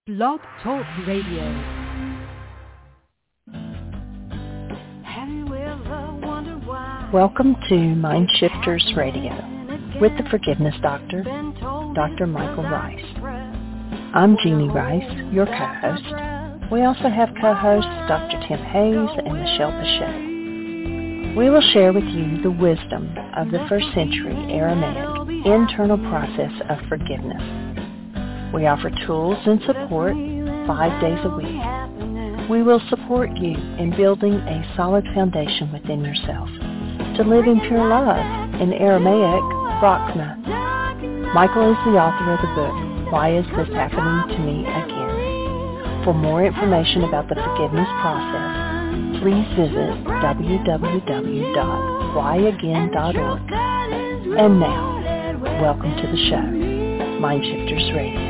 Blog Talk Radio. Welcome to Mind Shifters Radio with the Forgiveness Doctor, Dr. Michael Rice. I'm Jeannie Rice, your co-host. We also have co-hosts Dr. Tim Hayes and Michelle Pacheco. We will share with you the wisdom of the first century Aramaic internal process of forgiveness. We offer tools and support 5 days a week. We will support you in building a solid foundation within yourself to live in pure love, in Aramaic, Rachma. Michael is the author of the book, Why Is This Happening to Me Again? For more information about the forgiveness process, please visit www.whyagain.org. And now, welcome to the show, Mind Shifters Radio.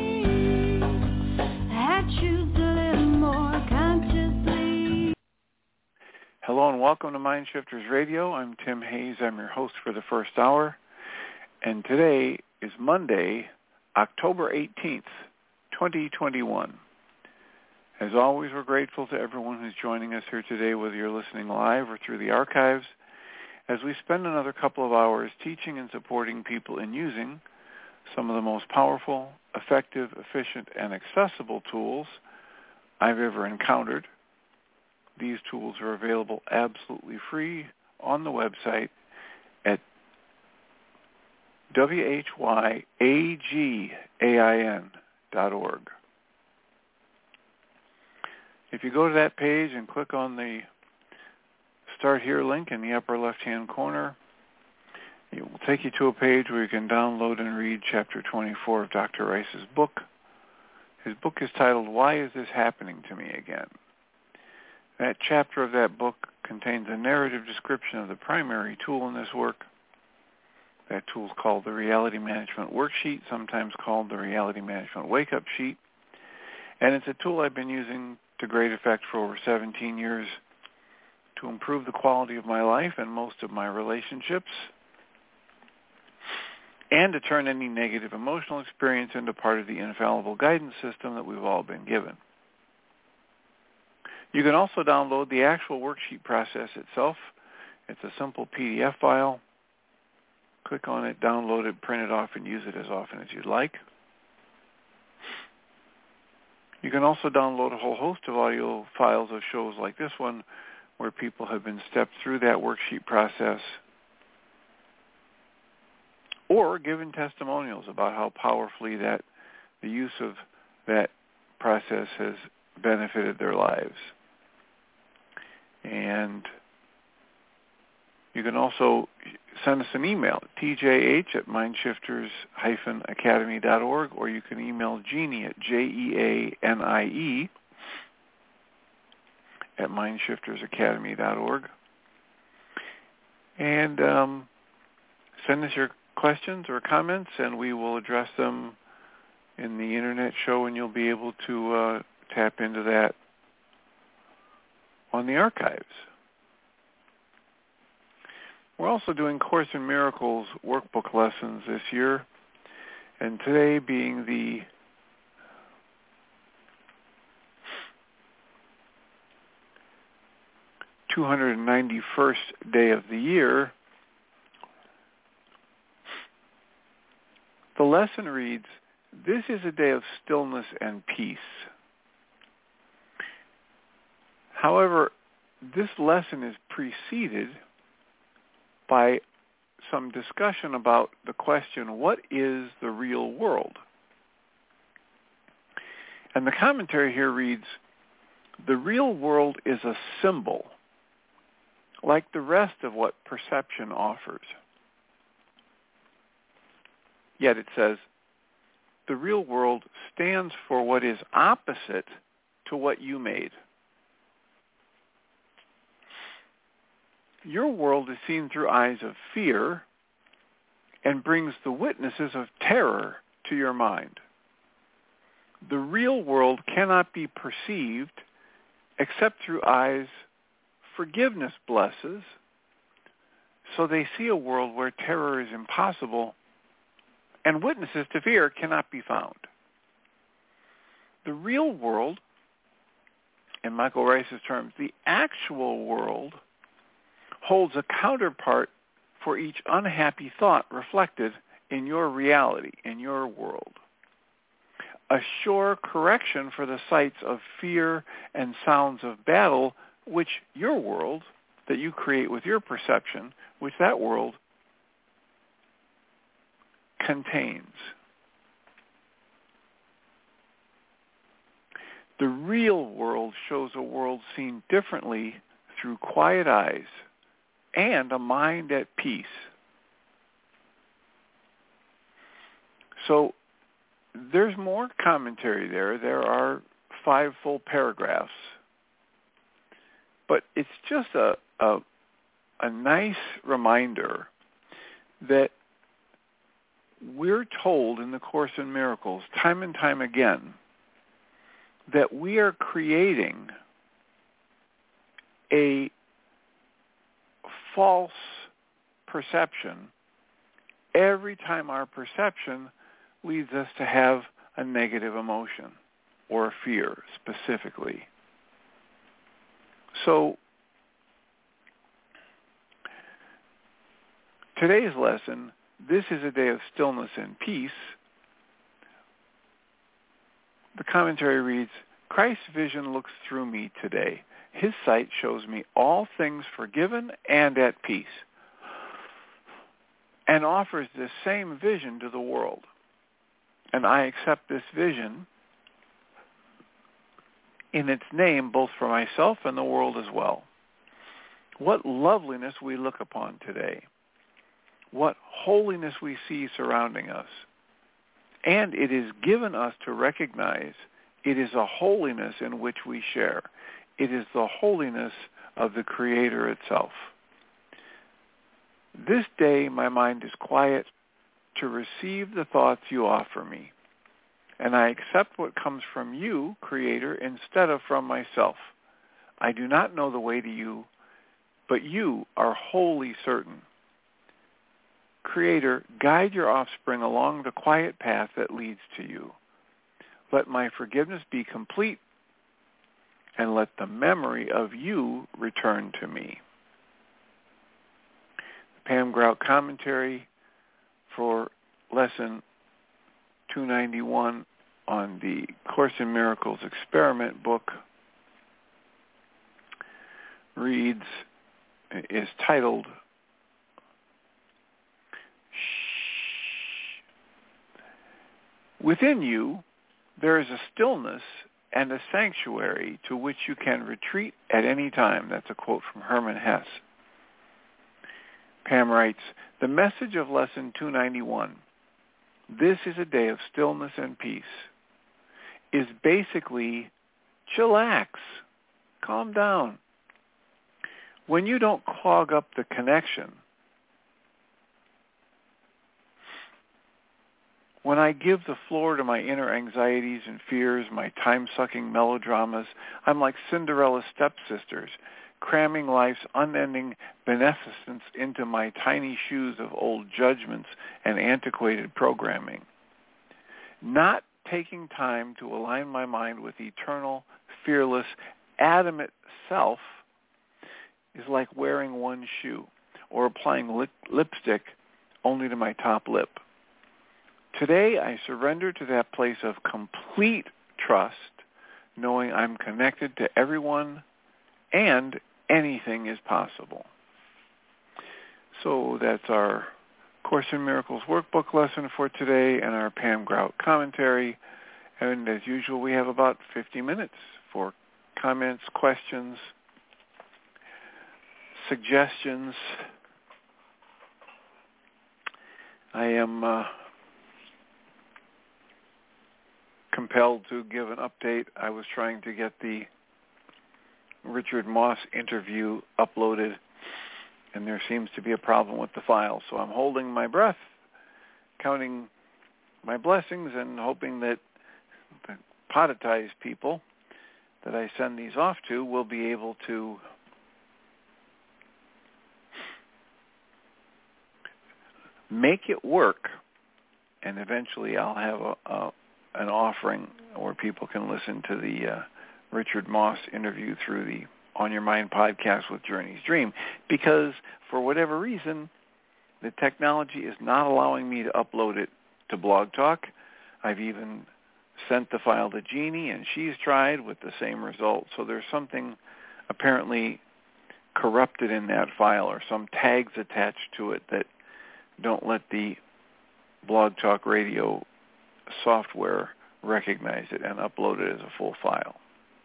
Hello and welcome to Mind Shifters Radio. I'm Tim Hayes. I'm your host for the first hour. And today is Monday, October 18th, 2021. As always, we're grateful to everyone who's joining us here today, whether you're listening live or through the archives, as we spend another couple of hours teaching and supporting people in using some of the most powerful, effective, efficient, and accessible tools I've ever encountered. These tools are available absolutely free on the website at whyagain.org. If you go to that page and click on the Start Here link in the upper left-hand corner, it will take you to a page where you can download and read Chapter 24 of Dr. Rice's book. His book is titled, Why Is This Happening to Me Again? That chapter of that book contains a narrative description of the primary tool in this work. That tool is called the Reality Management Worksheet, sometimes called the Reality Management Wake-Up Sheet. And it's a tool I've been using to great effect for over 17 years to improve the quality of my life and most of my relationships, and to turn any negative emotional experience into part of the infallible guidance system that we've all been given. You can also download the actual worksheet process itself. It's a simple PDF file. Click on it, download it, print it off, and use it as often as you'd like. You can also download a whole host of audio files of shows like this one where people have been stepped through that worksheet process or given testimonials about how powerfully the use of that process has benefited their lives. And you can also send us an email at tjh@mindshifters-academy.org, or you can email Jeannie at JEANIE at mindshiftersacademy.org. And send us your questions or comments, and we will address them in the Internet show, and you'll be able to tap into that on the archives. We're also doing Course in Miracles workbook lessons this year, and today being the (291st) day of the year, the lesson reads, "This is a day of stillness and peace." However, this lesson is preceded by some discussion about the question, what is the real world? And the commentary here reads, the real world is a symbol, like the rest of what perception offers. Yet it says, the real world stands for what is opposite to what you made. Your world is seen through eyes of fear and brings the witnesses of terror to your mind. The real world cannot be perceived except through eyes forgiveness blesses, so they see a world where terror is impossible and witnesses to fear cannot be found. The The real world, in Michael Rice's terms, the actual world, holds a counterpart for each unhappy thought reflected in your reality, in your world. A sure correction for the sights of fear and sounds of battle, which your world, that you create with your perception, which that world contains. The real world shows a world seen differently through quiet eyes and a mind at peace. So there's more commentary there. There are 5 full paragraphs. But it's just a nice reminder that we're told in the Course in Miracles time and time again that we are creating a false perception every time our perception leads us to have a negative emotion or a fear specifically. So today's lesson, this is a day of stillness and peace. The commentary reads, Christ's vision looks through me today. His sight shows me all things forgiven and at peace, and offers this same vision to the world. And I accept this vision in its name both for myself and the world as well. What loveliness we look upon today. What holiness we see surrounding us. And it is given us to recognize it is a holiness in which we share. It is the holiness of the Creator itself. This day my mind is quiet to receive the thoughts you offer me, and I accept what comes from you, Creator, instead of from myself. I do not know the way to you, but you are wholly certain. Creator, guide your offspring along the quiet path that leads to you. Let my forgiveness be complete, and let the memory of you return to me. The Pam Grout commentary for lesson 291 on the Course in Miracles experiment book is titled, Within you, there is a stillness and a sanctuary to which you can retreat at any time. That's a quote from Hermann Hesse. Pam writes, the message of lesson 291, this is a day of stillness and peace, is basically chillax, calm down. When you don't clog up the connection, when I give the floor to my inner anxieties and fears, my time-sucking melodramas, I'm like Cinderella's stepsisters, cramming life's unending beneficence into my tiny shoes of old judgments and antiquated programming. Not taking time to align my mind with eternal, fearless, adamant self is like wearing one shoe or applying lipstick only to my top lip. Today, I surrender to that place of complete trust, knowing I'm connected to everyone and anything is possible. So that's our Course in Miracles workbook lesson for today and our Pam Grout commentary. And as usual, we have about 50 minutes for comments, questions, suggestions. I am compelled to give an update. I was trying to get the Richard Moss interview uploaded, and there seems to be a problem with the file. So I'm holding my breath, counting my blessings, and hoping that the poditized people that I send these off to will be able to make it work, and eventually I'll have an offering where people can listen to the Richard Moss interview through the On Your Mind podcast with Journey's Dream, because for whatever reason, the technology is not allowing me to upload it to Blog Talk. I've even sent the file to Jeannie, and she's tried with the same result. So there's something apparently corrupted in that file, or some tags attached to it that don't let the Blog Talk Radio software recognize it and upload it as a full file.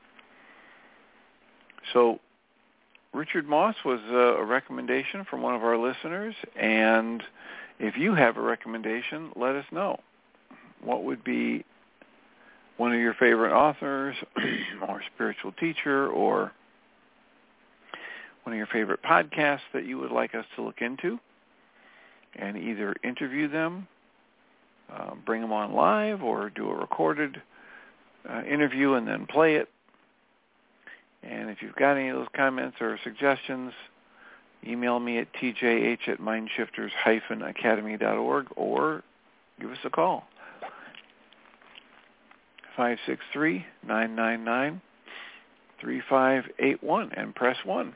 So Richard Moss was a recommendation from one of our listeners, and if you have a recommendation, let us know. What would be one of your favorite authors or spiritual teacher, or one of your favorite podcasts that you would like us to look into and either interview them, bring them on live, or do a recorded interview and then play it. And if you've got any of those comments or suggestions, email me at tjh@mindshifters-academy.org or give us a call. 563-999-3581 and press 1.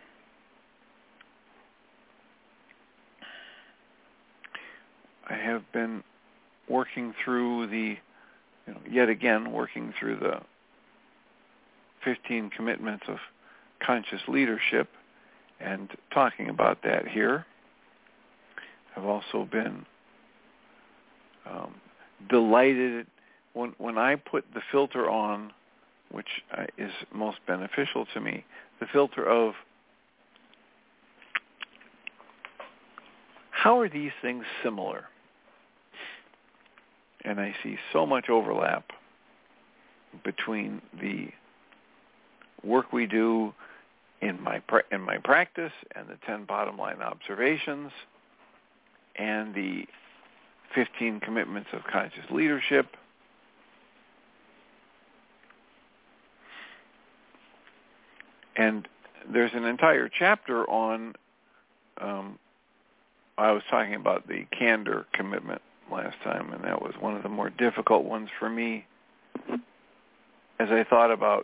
I have been working through yet again working through the 15 commitments of conscious leadership and talking about that here. I've also been delighted when I put the filter on, which is most beneficial to me, the filter of how are these things similar? And I see so much overlap between the work we do in my practice and the 10 bottom line observations and the 15 commitments of conscious leadership. And there's an entire chapter on, I was talking about the candor commitment last time, and that was one of the more difficult ones for me as I thought about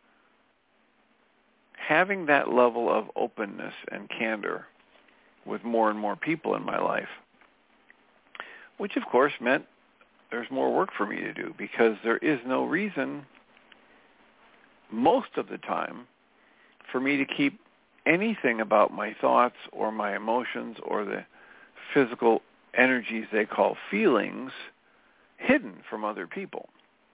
having that level of openness and candor with more and more people in my life, which of course meant there's more work for me to do, because there is no reason most of the time for me to keep anything about my thoughts or my emotions or the physical energies they call feelings hidden from other people.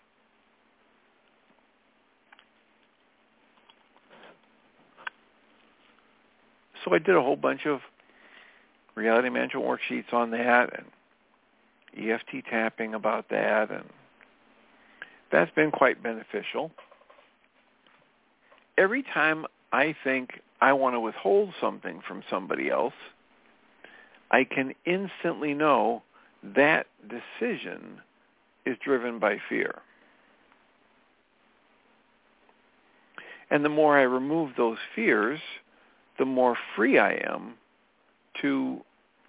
So I did a whole bunch of reality management worksheets on that and EFT tapping about that, and that's been quite beneficial. Every time I think I want to withhold something from somebody else, I can instantly know that decision is driven by fear. And the more I remove those fears, the more free I am to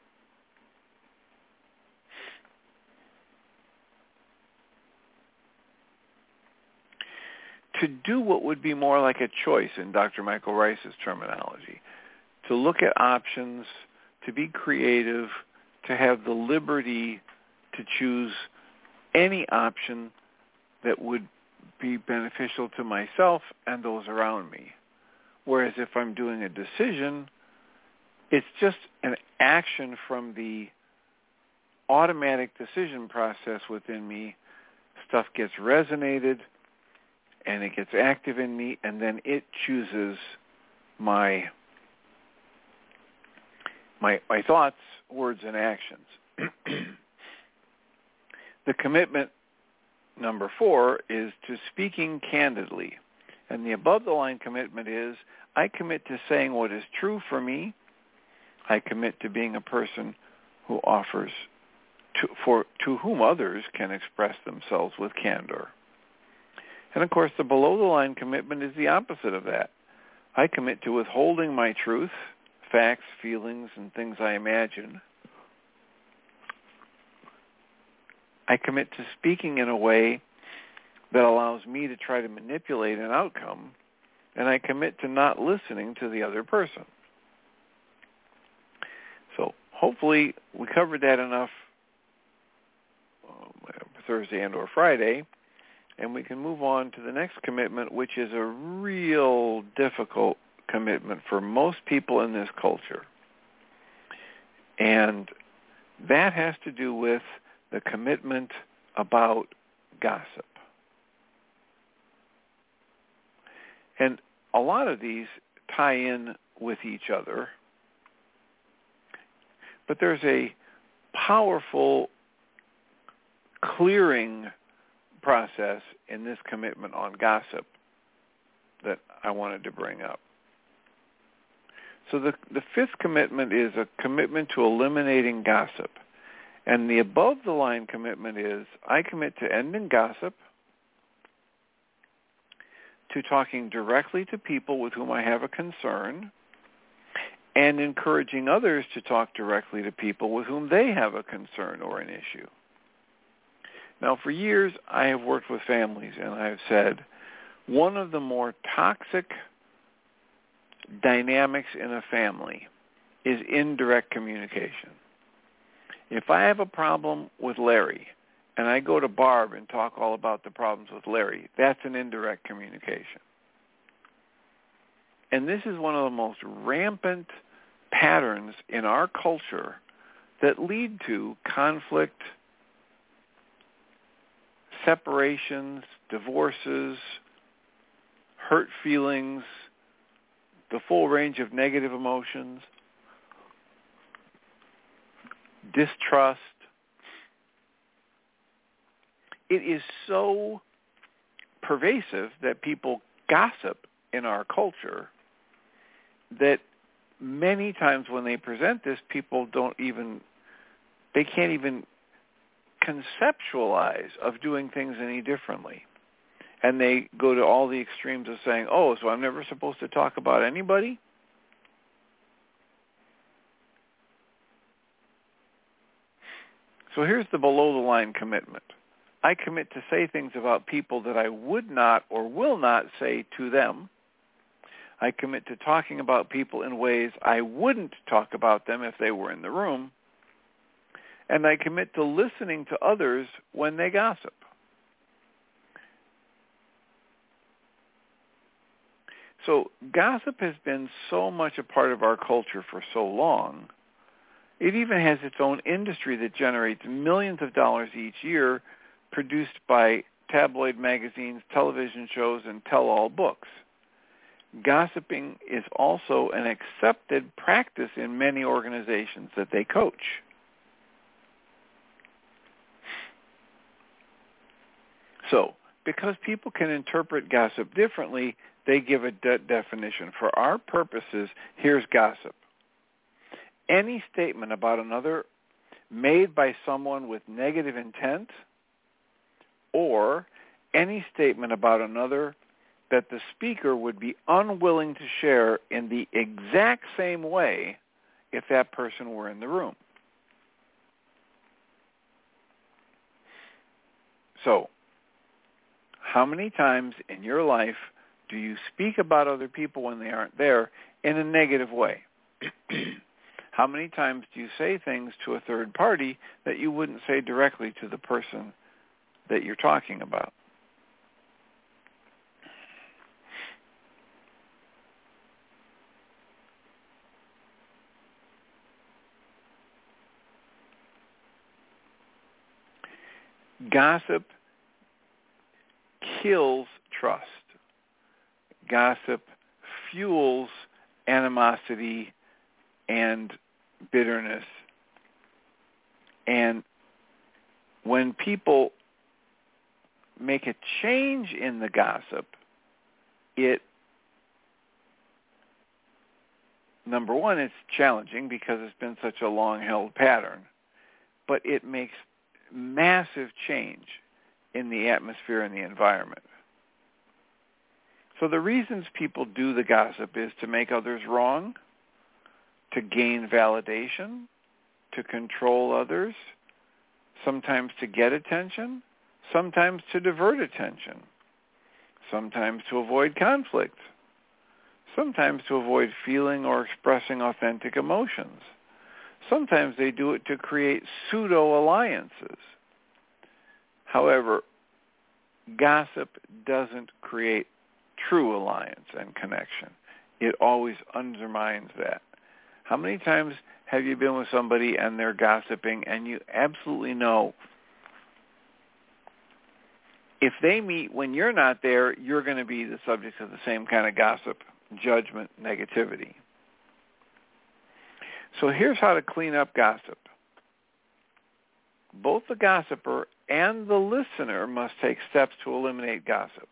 do what would be more like a choice in Dr. Michael Rice's terminology, to look at options, to be creative, to have the liberty to choose any option that would be beneficial to myself and those around me. Whereas if I'm doing a decision, it's just an action from the automatic decision process within me. Stuff gets resonated, and it gets active in me, and then it chooses my thoughts, words, and actions. The commitment number 4 is to speaking candidly. And the above-the-line commitment is, I commit to saying what is true for me. I commit to being a person who offers to whom others can express themselves with candor. And of course, the below-the-line commitment is the opposite of that. I commit to withholding my truth, facts, feelings, and things I imagine. I commit to speaking in a way that allows me to try to manipulate an outcome, and I commit to not listening to the other person. So hopefully we covered that enough Thursday and or Friday, and we can move on to the next commitment, which is a real difficult commitment for most people in this culture. And that has to do with the commitment about gossip. And a lot of these tie in with each other, but there's a powerful clearing process in this commitment on gossip that I wanted to bring up. So the fifth commitment is a commitment to eliminating gossip. And the above-the-line commitment is, I commit to ending gossip, to talking directly to people with whom I have a concern, and encouraging others to talk directly to people with whom they have a concern or an issue. Now, for years, I have worked with families, and I have said, one of the more toxic dynamics in a family is indirect communication. If I have a problem with Larry, and I go to Barb and talk all about the problems with Larry, that's an indirect communication. And this is one of the most rampant patterns in our culture that lead to conflict, separations, divorces, hurt feelings, the full range of negative emotions, distrust. It is so pervasive that people gossip in our culture that many times when they present this, people they can't even conceptualize of doing things any differently. And they go to all the extremes of saying, oh, so I'm never supposed to talk about anybody? So here's the below-the-line commitment. I commit to say things about people that I would not or will not say to them. I commit to talking about people in ways I wouldn't talk about them if they were in the room. And I commit to listening to others when they gossip. So gossip has been so much a part of our culture for so long. It even has its own industry that generates millions of dollars each year, produced by tabloid magazines, television shows, and tell-all books. Gossiping is also an accepted practice in many organizations that they coach. So, because people can interpret gossip differently, they give a definition. For our purposes, here's gossip. Any statement about another made by someone with negative intent, or any statement about another that the speaker would be unwilling to share in the exact same way if that person were in the room. So, how many times in your life do you speak about other people when they aren't there in a negative way? How many times do you say things to a third party that you wouldn't say directly to the person that you're talking about? Gossip kills trust. Gossip fuels animosity and bitterness. And when people make a change in the gossip, number one, it's challenging because it's been such a long-held pattern, but it makes massive change in the atmosphere and the environment. So the reasons people do the gossip is to make others wrong, to gain validation, to control others, sometimes to get attention, sometimes to divert attention, sometimes to avoid conflict, sometimes to avoid feeling or expressing authentic emotions. Sometimes they do it to create pseudo-alliances. However, gossip doesn't create true alliance and connection. It always undermines that. How many times have you been with somebody and they're gossiping and you absolutely know if they meet when you're not there, you're going to be the subject of the same kind of gossip, judgment, negativity. So here's how to clean up gossip. Both the gossiper and the listener must take steps to eliminate gossip.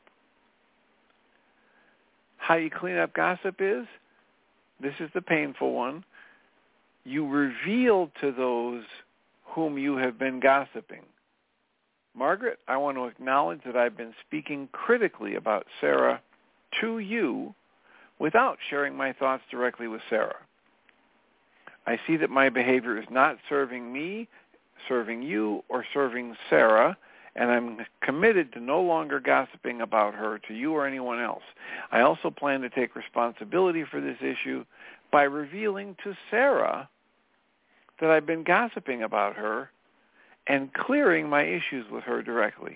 How you clean up gossip is, this is the painful one, you reveal to those whom you have been gossiping. Margaret, I want to acknowledge that I've been speaking critically about Sarah to you without sharing my thoughts directly with Sarah. I see that my behavior is not serving me, serving you, or serving Sarah, and I'm committed to no longer gossiping about her to you or anyone else. I also plan to take responsibility for this issue by revealing to Sarah that I've been gossiping about her and clearing my issues with her directly.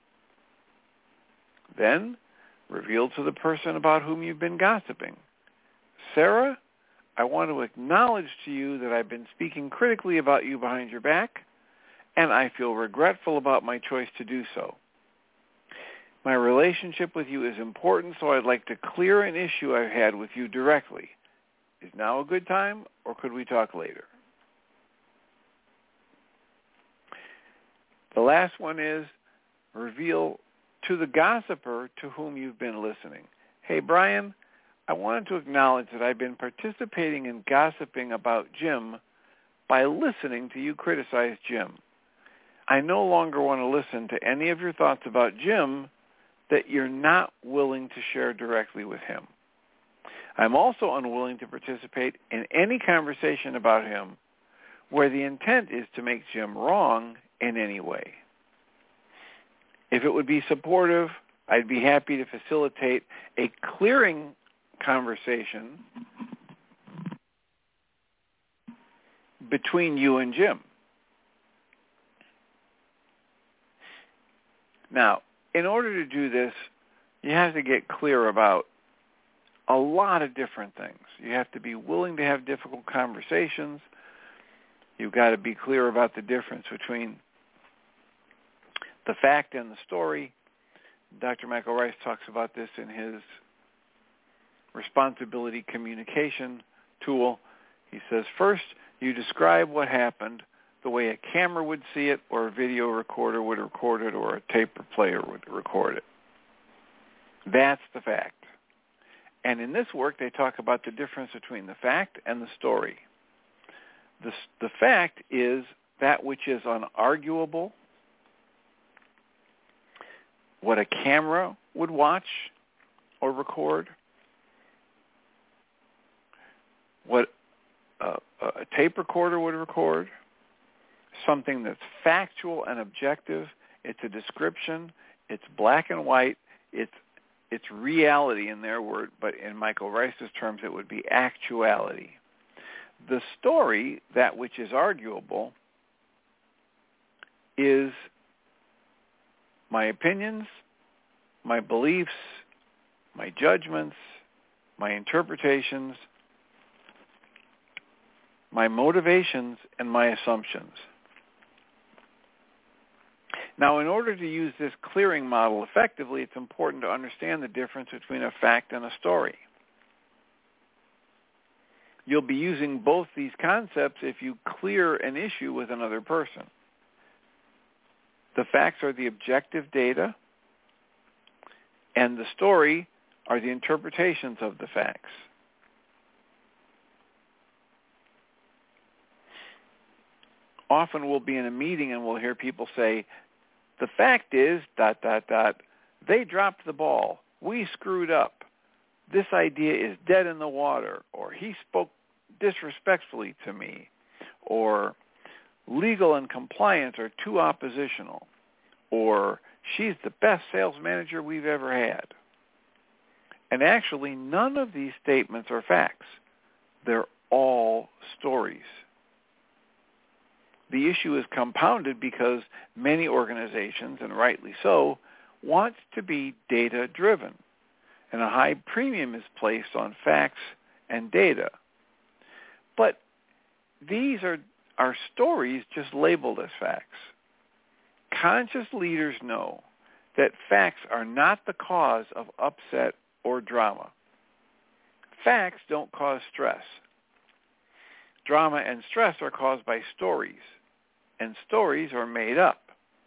Then, reveal to the person about whom you've been gossiping. Sarah, I want to acknowledge to you that I've been speaking critically about you behind your back, and I feel regretful about my choice to do so. My relationship with you is important, so I'd like to clear an issue I've had with you directly. Is now a good time, or could we talk later? The last one is reveal to the gossiper to whom you've been listening. Hey, Brian, I wanted to acknowledge that I've been participating in gossiping about Jim by listening to you criticize Jim. I no longer want to listen to any of your thoughts about Jim that you're not willing to share directly with him. I'm also unwilling to participate in any conversation about him where the intent is to make Jim wrong in any way. If it would be supportive, I'd be happy to facilitate a clearing conversation between you and Jim. Now, in order to do this, you have to get clear about a lot of different things. You have to be willing to have difficult conversations. You've got to be clear about the difference between the fact and the story. Dr. Michael Rice talks about this in his responsibility communication tool. He says, first, you describe what happened the way a camera would see it, or a video recorder would record it, or a tape player would record it. That's the fact. And in this work, they talk about the difference between the fact and the story. The fact is that which is unarguable, what a camera would watch or record, what a tape recorder would record, something that's factual and objective. It's a description. It's black and white. It's reality in their word, but in Michael Rice's terms, it would be actuality. The story, that which is arguable, is my opinions, my beliefs, my judgments, my interpretations, my motivations, and my assumptions. Now, in order to use this clearing model effectively, it's important to understand the difference between a fact and a story. You'll be using both these concepts if you clear an issue with another person. The facts are the objective data, and the story are the interpretations of the facts. Often we'll be in a meeting and we'll hear people say, the fact is, ... they dropped the ball. We screwed up. This idea is dead in the water. Or he spoke disrespectfully to me. Or legal and compliance are too oppositional. Or She's the best sales manager we've ever had. And actually, none of these statements are facts. They're all stories. The issue is compounded because many organizations, and rightly so, want to be data-driven, and a high premium is placed on facts and data. But these are stories just labeled as facts. Conscious leaders know that facts are not the cause of upset or drama. Facts don't cause stress. Drama and stress are caused by stories, and stories are made up.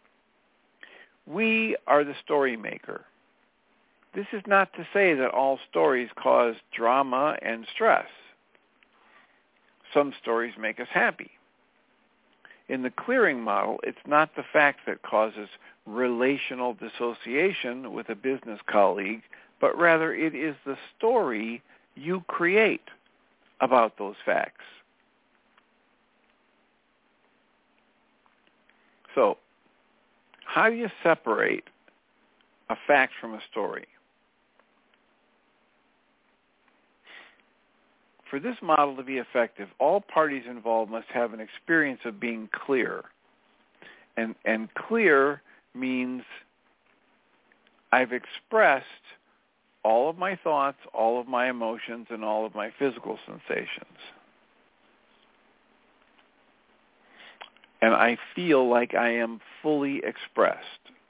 We are the story maker. This is not to say that all stories cause drama and stress. Some stories make us happy. In the clearing model, it's not the fact that causes relational dissociation with a business colleague, but rather it is the story you create about those facts. So, how do you separate a fact from a story? For this model to be effective, all parties involved must have an experience of being clear. And clear means I've expressed all of my thoughts, all of my emotions, and all of my physical sensations. And I feel like I am fully expressed.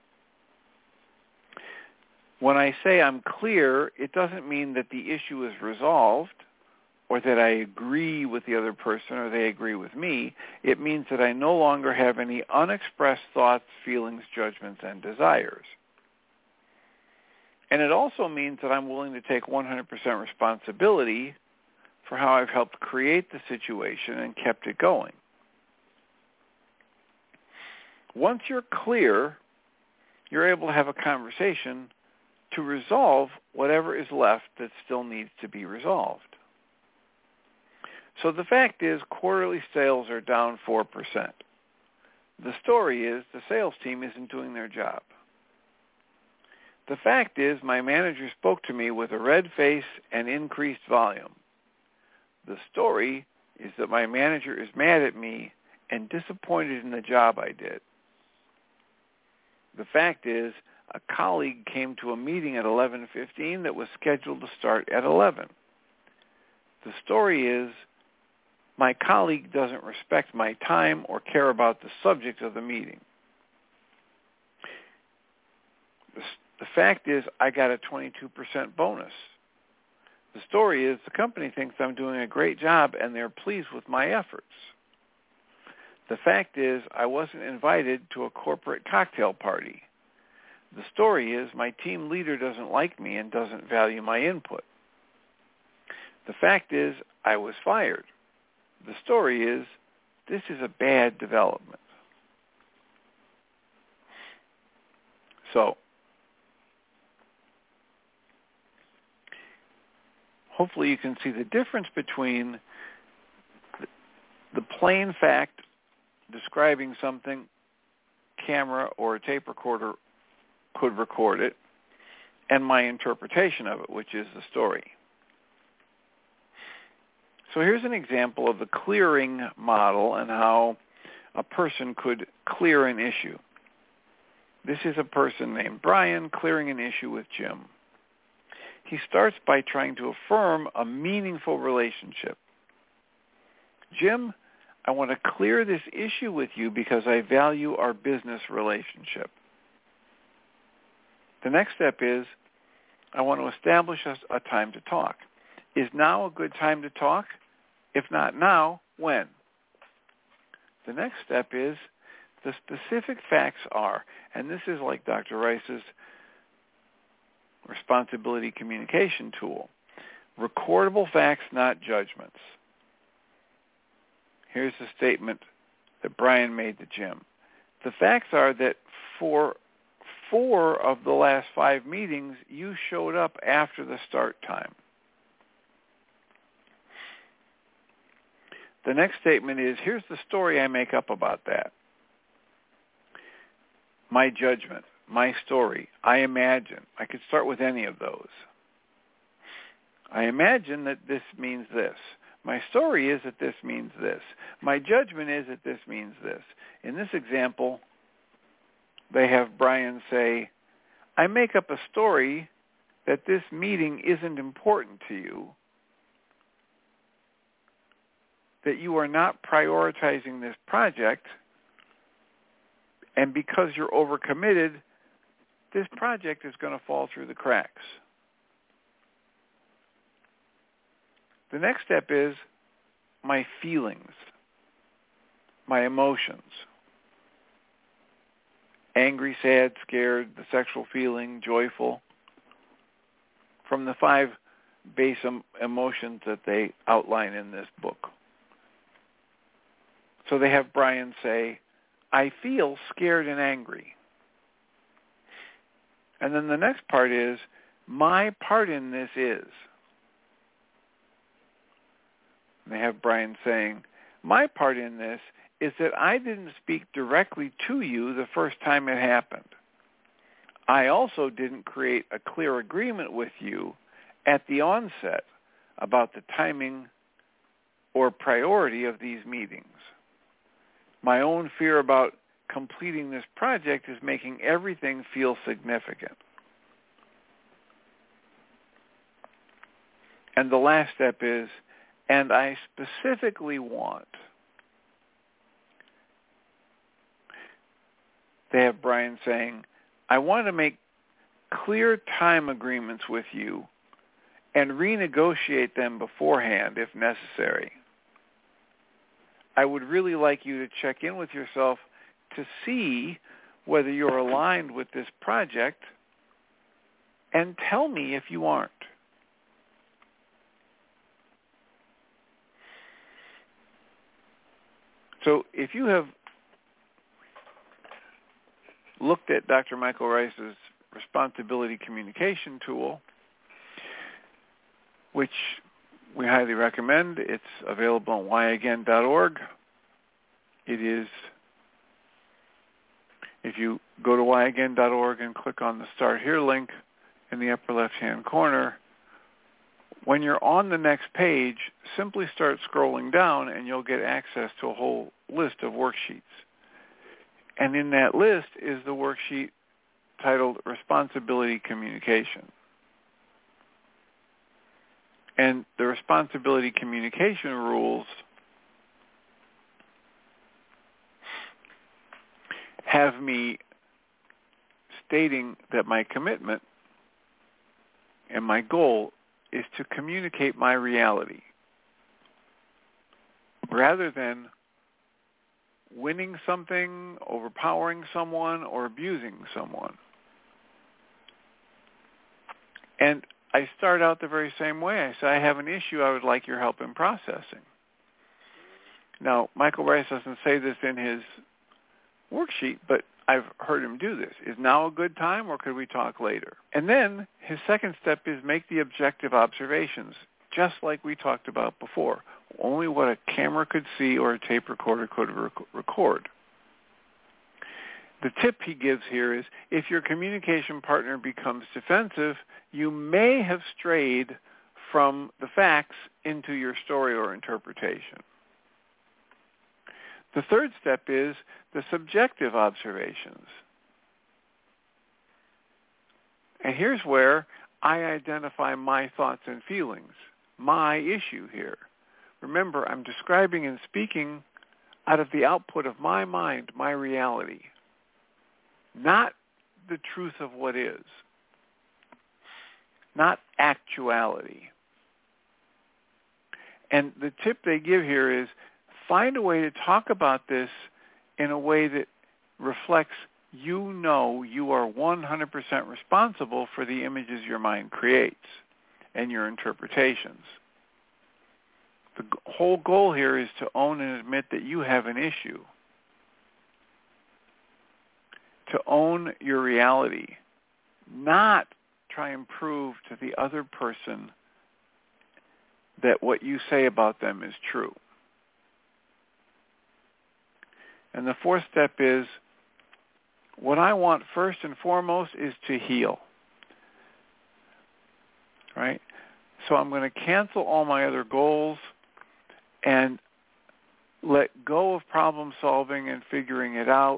When I say I'm clear, it doesn't mean that the issue is resolved or that I agree with the other person or they agree with me. It means that I no longer have any unexpressed thoughts, feelings, judgments, and desires. And it also means that I'm willing to take 100% responsibility for how I've helped create the situation and kept it going. Once you're clear, you're able to have a conversation to resolve whatever is left that still needs to be resolved. So the fact is, quarterly sales are down 4%. The story is, the sales team isn't doing their job. The fact is, my manager spoke to me with a red face and increased volume. The story is that my manager is mad at me and disappointed in the job I did. The fact is, a colleague came to a meeting at 11:15 that was scheduled to start at 11. The story is, my colleague doesn't respect my time or care about the subject of the meeting. The fact is, I got a 22% bonus. The story is, the company thinks I'm doing a great job and they're pleased with my efforts. The fact is, I wasn't invited to a corporate cocktail party. The story is, my team leader doesn't like me and doesn't value my input. The fact is, I was fired. The story is, this is a bad development. So, hopefully you can see the difference between the plain fact describing something, camera or a tape recorder could record it, and my interpretation of it, which is the story. So here's an example of the clearing model and how a person could clear an issue. This is a person named Brian clearing an issue with Jim. He starts by trying to affirm a meaningful relationship. Jim, I want to clear this issue with you because I value our business relationship. The next step is, I want to establish a time to talk. Is now a good time to talk? If not now, when? The next step is, the specific facts are, and this is like Dr. Rice's responsibility communication tool, recordable facts, not judgments. Here's the statement that Brian made to Jim. The facts are that for 4 of the last 5 meetings, you showed up after the start time. The next statement is, here's the story I make up about that. My judgment. my story, I imagine. I could start with any of those. I imagine that this means this. My story is that this means this. My judgment is that this means this. In this example, they have Brian say, I make up a story that this meeting isn't important to you, that you are not prioritizing this project, and because you're overcommitted, this project is going to fall through the cracks. The next step is my feelings, my emotions. Angry, sad, scared, the sexual feeling, joyful. From the 5 base emotions that they outline in this book. So they have Brian say, I feel scared and angry. And then the next part is, my part in this is. And they have Brian saying, my part in this is that I didn't speak directly to you the first time it happened. I also didn't create a clear agreement with you at the onset about the timing or priority of these meetings. My own fear about completing this project is making everything feel significant. And the last step is, and I specifically want. They have Brian saying, I want to make clear time agreements with you and renegotiate them beforehand if necessary. I would really like you to check in with yourself to see whether you're aligned with this project and tell me if you aren't. So if you have looked at Dr. Michael Ryce's responsibility communication tool, which we highly recommend, it's available on whyagain.org. It is, if you go to whyagain.org and click on the Start Here link in the upper left-hand corner, when you're on the next page, simply start scrolling down and you'll get access to a whole list of worksheets. And in that list is the worksheet titled Responsibility Communication. And the responsibility communication rules have me stating that my commitment and my goal is to communicate my reality rather than winning something, overpowering someone, or abusing someone. And I start out the very same way. I say, I have an issue I would like your help in processing. Now, Michael Ryce doesn't say this in his worksheet, but I've heard him do this. Is now a good time, or could we talk later? And then his second step is make the objective observations, just like we talked about before. Only what a camera could see or a tape recorder could record. The tip he gives here is, if your communication partner becomes defensive, you may have strayed from the facts into your story or interpretation. The third step is the subjective observations. And here's where I identify my thoughts and feelings, my issue here. Remember, I'm describing and speaking out of the output of my mind, my reality, not the truth of what is, not actuality. And the tip they give here is find a way to talk about this in a way that reflects you know you are 100% responsible for the images your mind creates and your interpretations. The whole goal here is to own and admit that you have an issue. To own your reality, not try and prove to the other person that what you say about them is true. And the fourth step is what I want first and foremost is to heal, right? So I'm going to cancel all my other goals and let go of problem solving and figuring it out.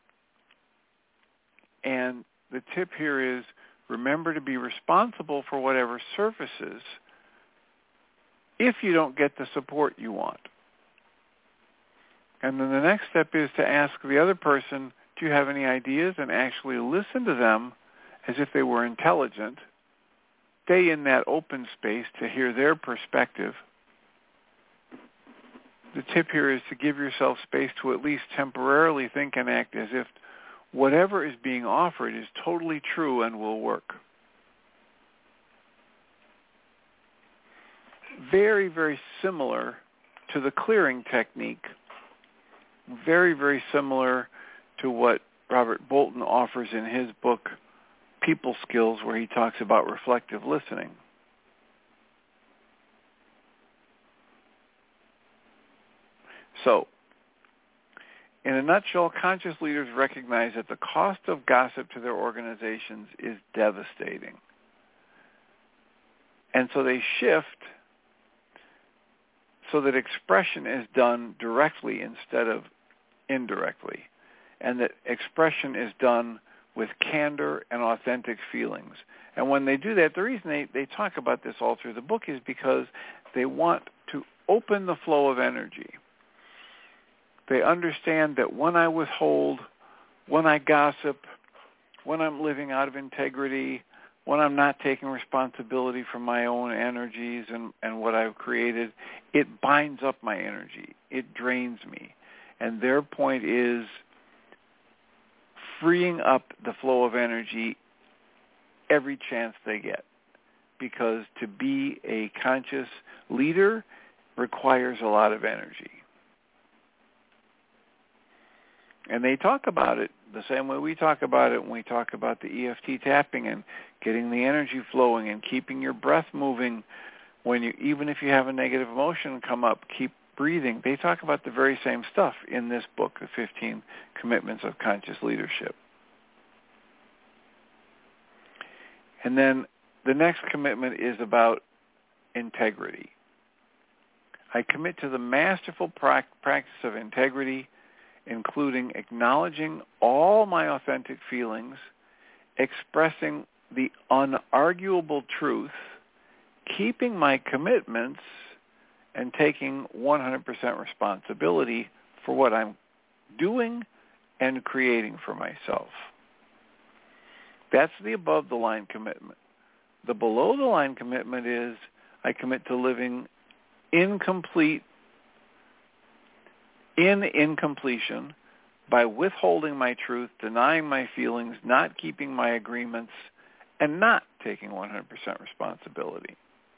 And the tip here is remember to be responsible for whatever surfaces if you don't get the support you want. And then the next step is to ask the other person, do you have any ideas? And actually listen to them as if they were intelligent. Stay in that open space to hear their perspective. The tip here is to give yourself space to at least temporarily think and act as if whatever is being offered is totally true and will work. Very, very similar to the clearing technique. Very, very similar to what Robert Bolton offers in his book, People Skills, where he talks about reflective listening. So, in a nutshell, conscious leaders recognize that the cost of gossip to their organizations is devastating. And so they shift so that expression is done directly instead of indirectly, and that expression is done with candor and authentic feelings. And when they do that, the reason they talk about this all through the book is because they want to open the flow of energy. They understand that when I withhold, when I gossip, when I'm living out of integrity, when I'm not taking responsibility for my own energies and what I've created, it binds up my energy. It drains me. And their point is freeing up the flow of energy every chance they get. Because to be a conscious leader requires a lot of energy. And they talk about it the same way we talk about it when we talk about the EFT tapping and getting the energy flowing and keeping your breath moving when you, even if you have a negative emotion come up, keep breathing. They talk about the very same stuff in this book, The 15 Commitments of Conscious Leadership. And then the next commitment is about integrity. I commit to the masterful practice of integrity, including acknowledging all my authentic feelings, expressing the unarguable truth, keeping my commitments, and taking 100% responsibility for what I'm doing and creating for myself. That's the above-the-line commitment. The below-the-line commitment is I commit to living in incompletion by withholding my truth, denying my feelings, not keeping my agreements, and not taking 100% responsibility.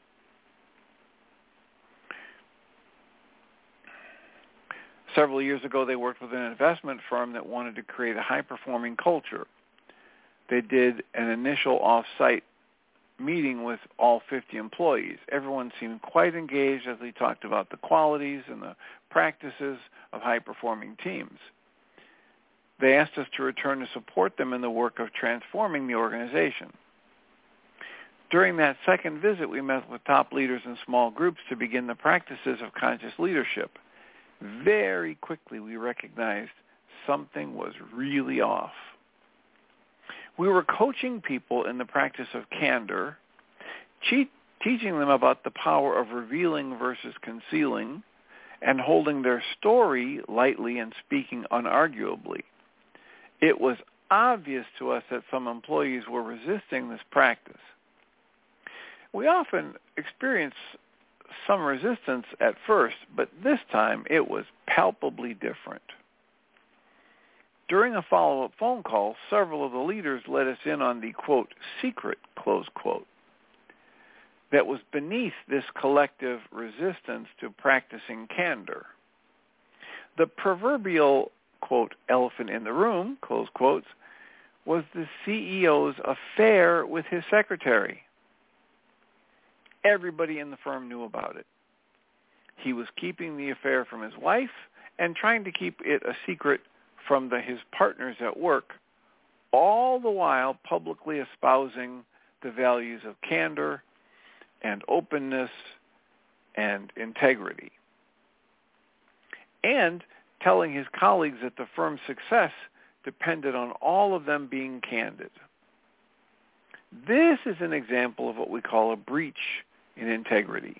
Several years ago, they worked with an investment firm that wanted to create a high-performing culture. They did an initial off-site meeting with all 50 employees. Everyone seemed quite engaged as they talked about the qualities and the practices of high-performing teams. They asked us to return to support them in the work of transforming the organization. During that second visit, we met with top leaders in small groups to begin the practices of conscious leadership. Very quickly, we recognized something was really off. We were coaching people in the practice of candor, teaching them about the power of revealing versus concealing, and holding their story lightly and speaking unarguably. It was obvious to us that some employees were resisting this practice. We often experience some resistance at first, but this time it was palpably different. During a follow-up phone call, several of the leaders let us in on the, quote, secret, close quote, that was beneath this collective resistance to practicing candor. The proverbial, quote, elephant in the room, close quotes, was the CEO's affair with his secretary. Everybody in the firm knew about it. He was keeping the affair from his wife and trying to keep it a secret from his partners at work, all the while publicly espousing the values of candor and openness and integrity, and telling his colleagues that the firm's success depended on all of them being candid. This is an example of what we call a breach in integrity.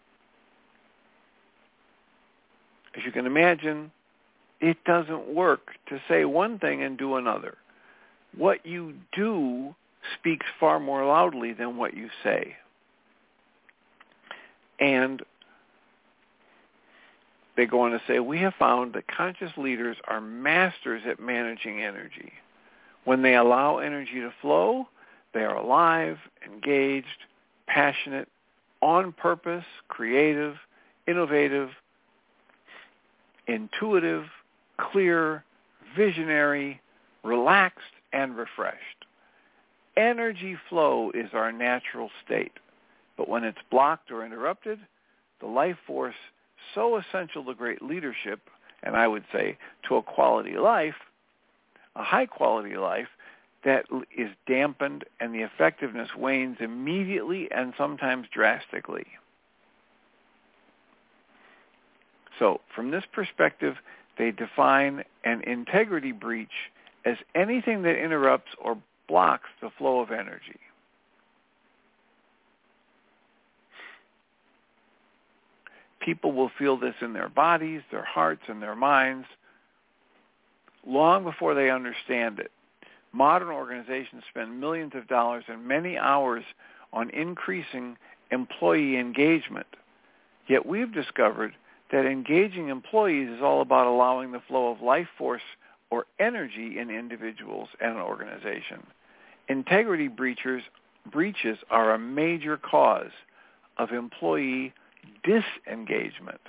As you can imagine, it doesn't work to say one thing and do another. What you do speaks far more loudly than what you say. And they go on to say, we have found that conscious leaders are masters at managing energy. When they allow energy to flow, they are alive, engaged, passionate, on purpose, creative, innovative, intuitive, clear, visionary, relaxed, and refreshed. Energy flow is our natural state, but when it's blocked or interrupted, the life force so essential to great leadership, and I would say to a quality life, a high quality life, that is dampened and the effectiveness wanes immediately and sometimes drastically. So from this perspective, they define an integrity breach as anything that interrupts or blocks the flow of energy. People will feel this in their bodies, their hearts, and their minds long before they understand it. Modern organizations spend millions of dollars and many hours on increasing employee engagement. Yet we've discovered that engaging employees is all about allowing the flow of life force or energy in individuals and an organization. Integrity breaches are a major cause of employee disengagement.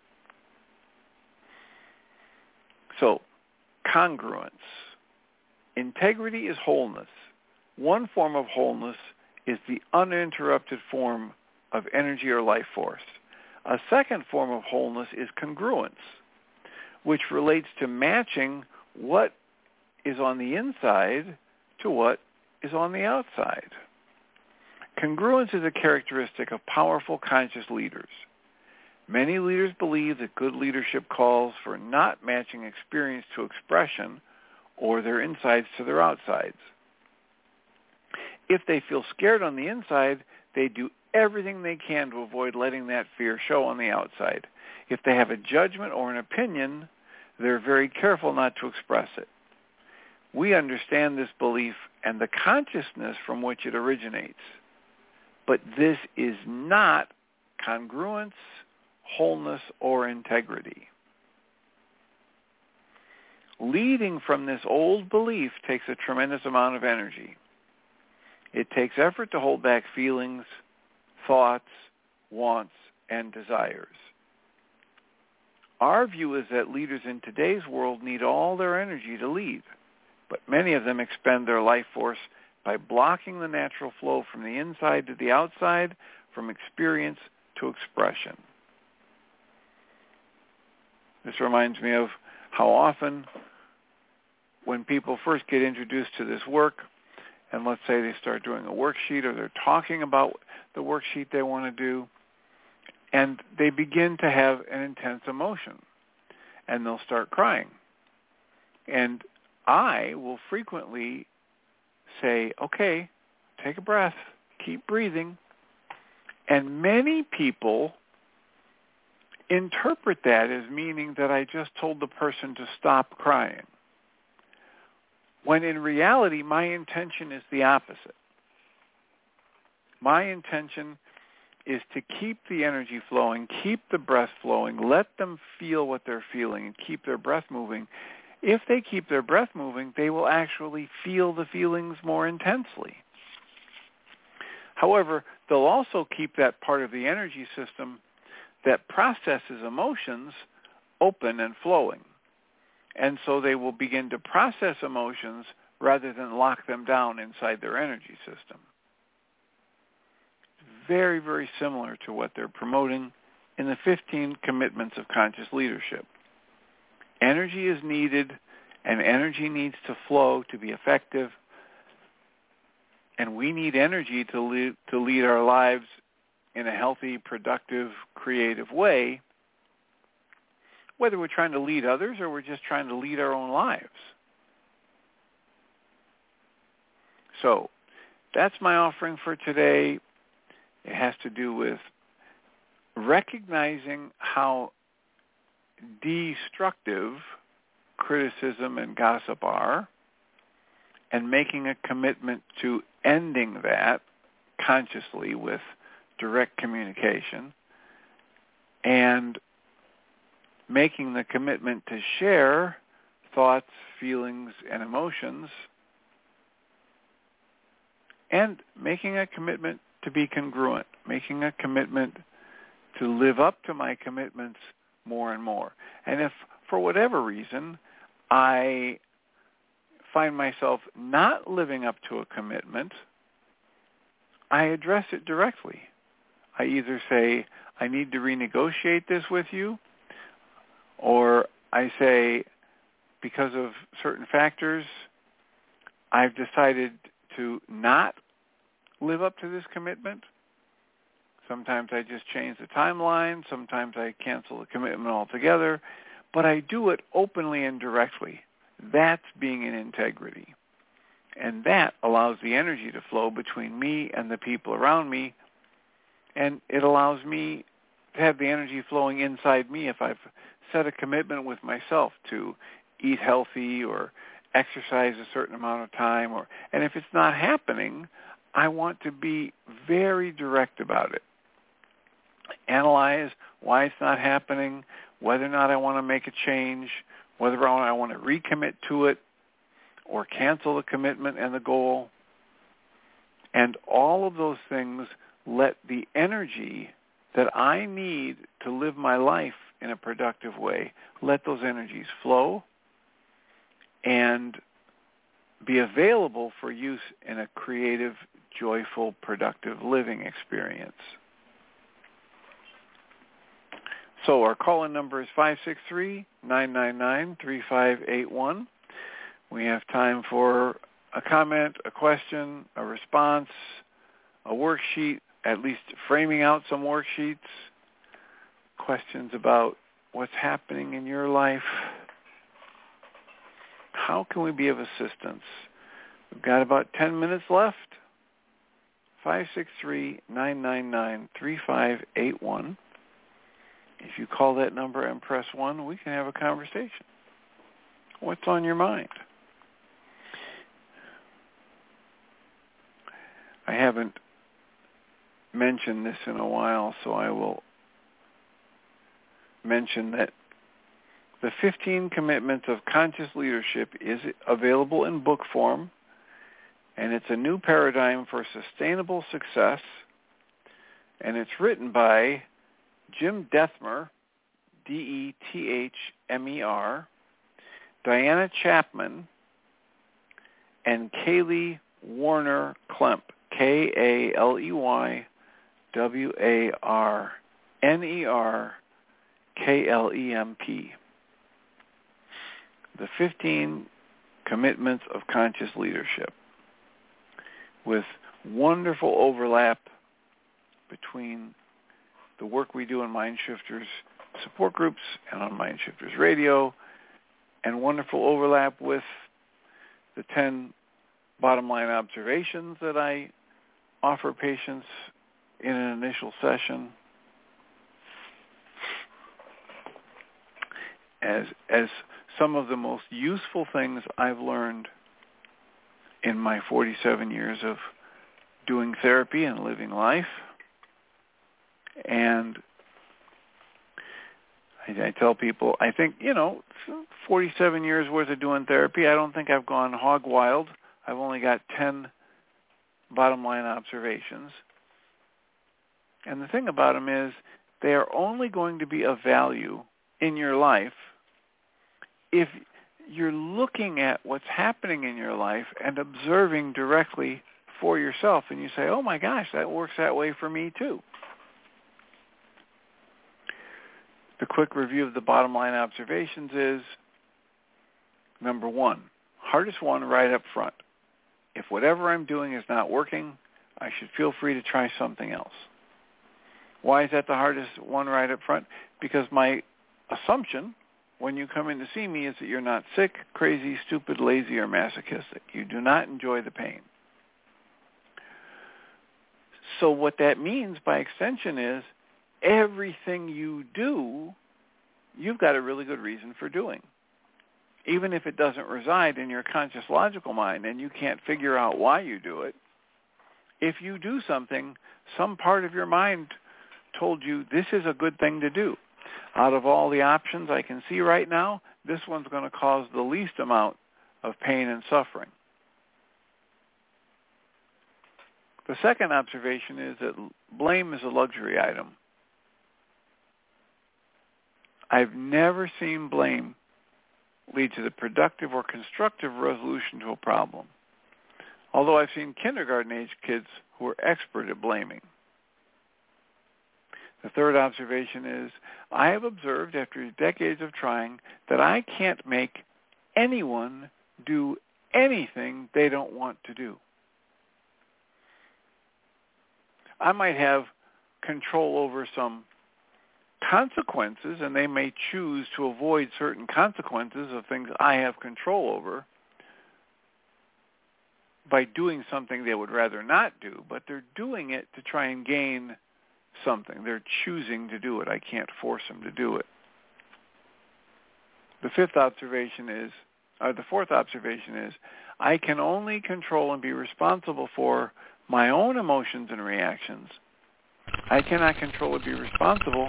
So, congruence. Integrity is wholeness. One form of wholeness is the uninterrupted form of energy or life force. A second form of wholeness is congruence, which relates to matching what is on the inside to what is on the outside. Congruence is a characteristic of powerful conscious leaders. Many leaders believe that good leadership calls for not matching experience to expression or their insides to their outsides. If they feel scared on the inside, they do everything they can to avoid letting that fear show on the outside. If they have a judgment or an opinion, they're very careful not to express it. We understand this belief and the consciousness from which it originates. But this is not congruence, wholeness, or integrity. Leading from this old belief takes a tremendous amount of energy. It takes effort to hold back feelings, thoughts, wants, and desires. Our view is that leaders in today's world need all their energy to lead, but many of them expend their life force by blocking the natural flow from the inside to the outside, from experience to expression. This reminds me of how often when people first get introduced to this work, and let's say they start doing a worksheet or they're talking about the worksheet they want to do, and they begin to have an intense emotion, and they'll start crying. And I will frequently say, okay, take a breath, keep breathing. And many people interpret that as meaning that I just told the person to stop crying, when in reality my intention is the opposite. My intention is to keep the energy flowing, keep the breath flowing, let them feel what they're feeling, and keep their breath moving. If they keep their breath moving, they will actually feel the feelings more intensely. However, they'll also keep that part of the energy system that processes emotions open and flowing. And so they will begin to process emotions rather than lock them down inside their energy system. Very, very similar to what they're promoting in the 15 commitments of conscious leadership. Energy is needed And energy needs to flow to be effective. And we need energy to lead our lives in a healthy, productive, creative way, whether we're trying to lead others or we're just trying to lead our own lives. So that's my offering for today. It has to do with recognizing how destructive criticism and gossip are, and making a commitment to ending that consciously with direct communication, and making the commitment to share thoughts, feelings, and emotions, and making a commitment to be congruent, making a commitment to live up to my commitments more and more. And if, for whatever reason, I find myself not living up to a commitment, I address it directly. I either say, I need to renegotiate this with you, or I say, because of certain factors, I've decided to not live up to this commitment. Sometimes I just change the timeline. Sometimes I cancel the commitment altogether. But I do it openly and directly. That's being in integrity. And that allows the energy to flow between me and the people around me. And it allows me to have the energy flowing inside me if I've set a commitment with myself to eat healthy or exercise a certain amount of time. And if it's not happening, I want to be very direct about it. Analyze why it's not happening, whether or not I want to make a change, whether or not I want to recommit to it or cancel the commitment and the goal. And all of those things let the energy that I need to live my life in a productive way, let those energies flow and be available for use in a creative, joyful, productive living experience. So our call-in number is 563-999-3581. We have time for a comment, a question, a response, a worksheet, at least framing out some worksheets, questions about what's happening in your life. How can we be of assistance? We've got about 10 minutes left. 563-999-3581. If you call that number and press 1, we can have a conversation. What's on your mind? I haven't mentioned this in a while, so I will mention that the 15 Commitments of Conscious Leadership is available in book form, and it's a new paradigm for sustainable success, and it's written by Jim Dethmer, D-E-T-H-M-E-R, Diana Chapman, and Kaylee Warner Klemp, K-A-L-E-Y-W-A-R-N-E-R-K-L-E-M-P. The 15 Commitments of Conscious Leadership, with wonderful overlap between the work we do in Mindshifters support groups and on Mindshifters Radio, and wonderful overlap with the 10 bottom line observations that I offer patients in an initial session. As some of the most useful things I've learned in my 47 years of doing therapy and living life. And I tell people, I think, 47 years worth of doing therapy, I don't think I've gone hog wild. I've only got 10 bottom line observations. And the thing about them is they are only going to be of value in your life if you're looking at what's happening in your life and observing directly for yourself. And you say, oh my gosh, that works that way for me too. The quick review of the bottom line observations is Number one, hardest one right up front. If whatever I'm doing is not working, I should feel free to try something else. Why is that the hardest one right up front? Because my assumption when you come in to see me is that you're not sick, crazy, stupid, lazy, or masochistic. You do not enjoy the pain. So what that means by extension is everything you do, you've got a really good reason for doing. Even if it doesn't reside in your conscious logical mind and you can't figure out why you do it, if you do something, some part of your mind told you this is a good thing to do. Out of all the options I can see right now, this one's going to cause the least amount of pain and suffering. The second observation is that blame is a luxury item. I've never seen blame lead to the productive or constructive resolution to a problem, although I've seen kindergarten-age kids who are expert at blaming. The third observation is, I have observed after decades of trying that I can't make anyone do anything they don't want to do. I might have control over some consequences, and they may choose to avoid certain consequences of things I have control over by doing something they would rather not do, but they're doing it to try and gain something. They're choosing to do it. I can't force them to do it. The fourth observation is, I can only control and be responsible for my own emotions and reactions. I cannot control or be responsible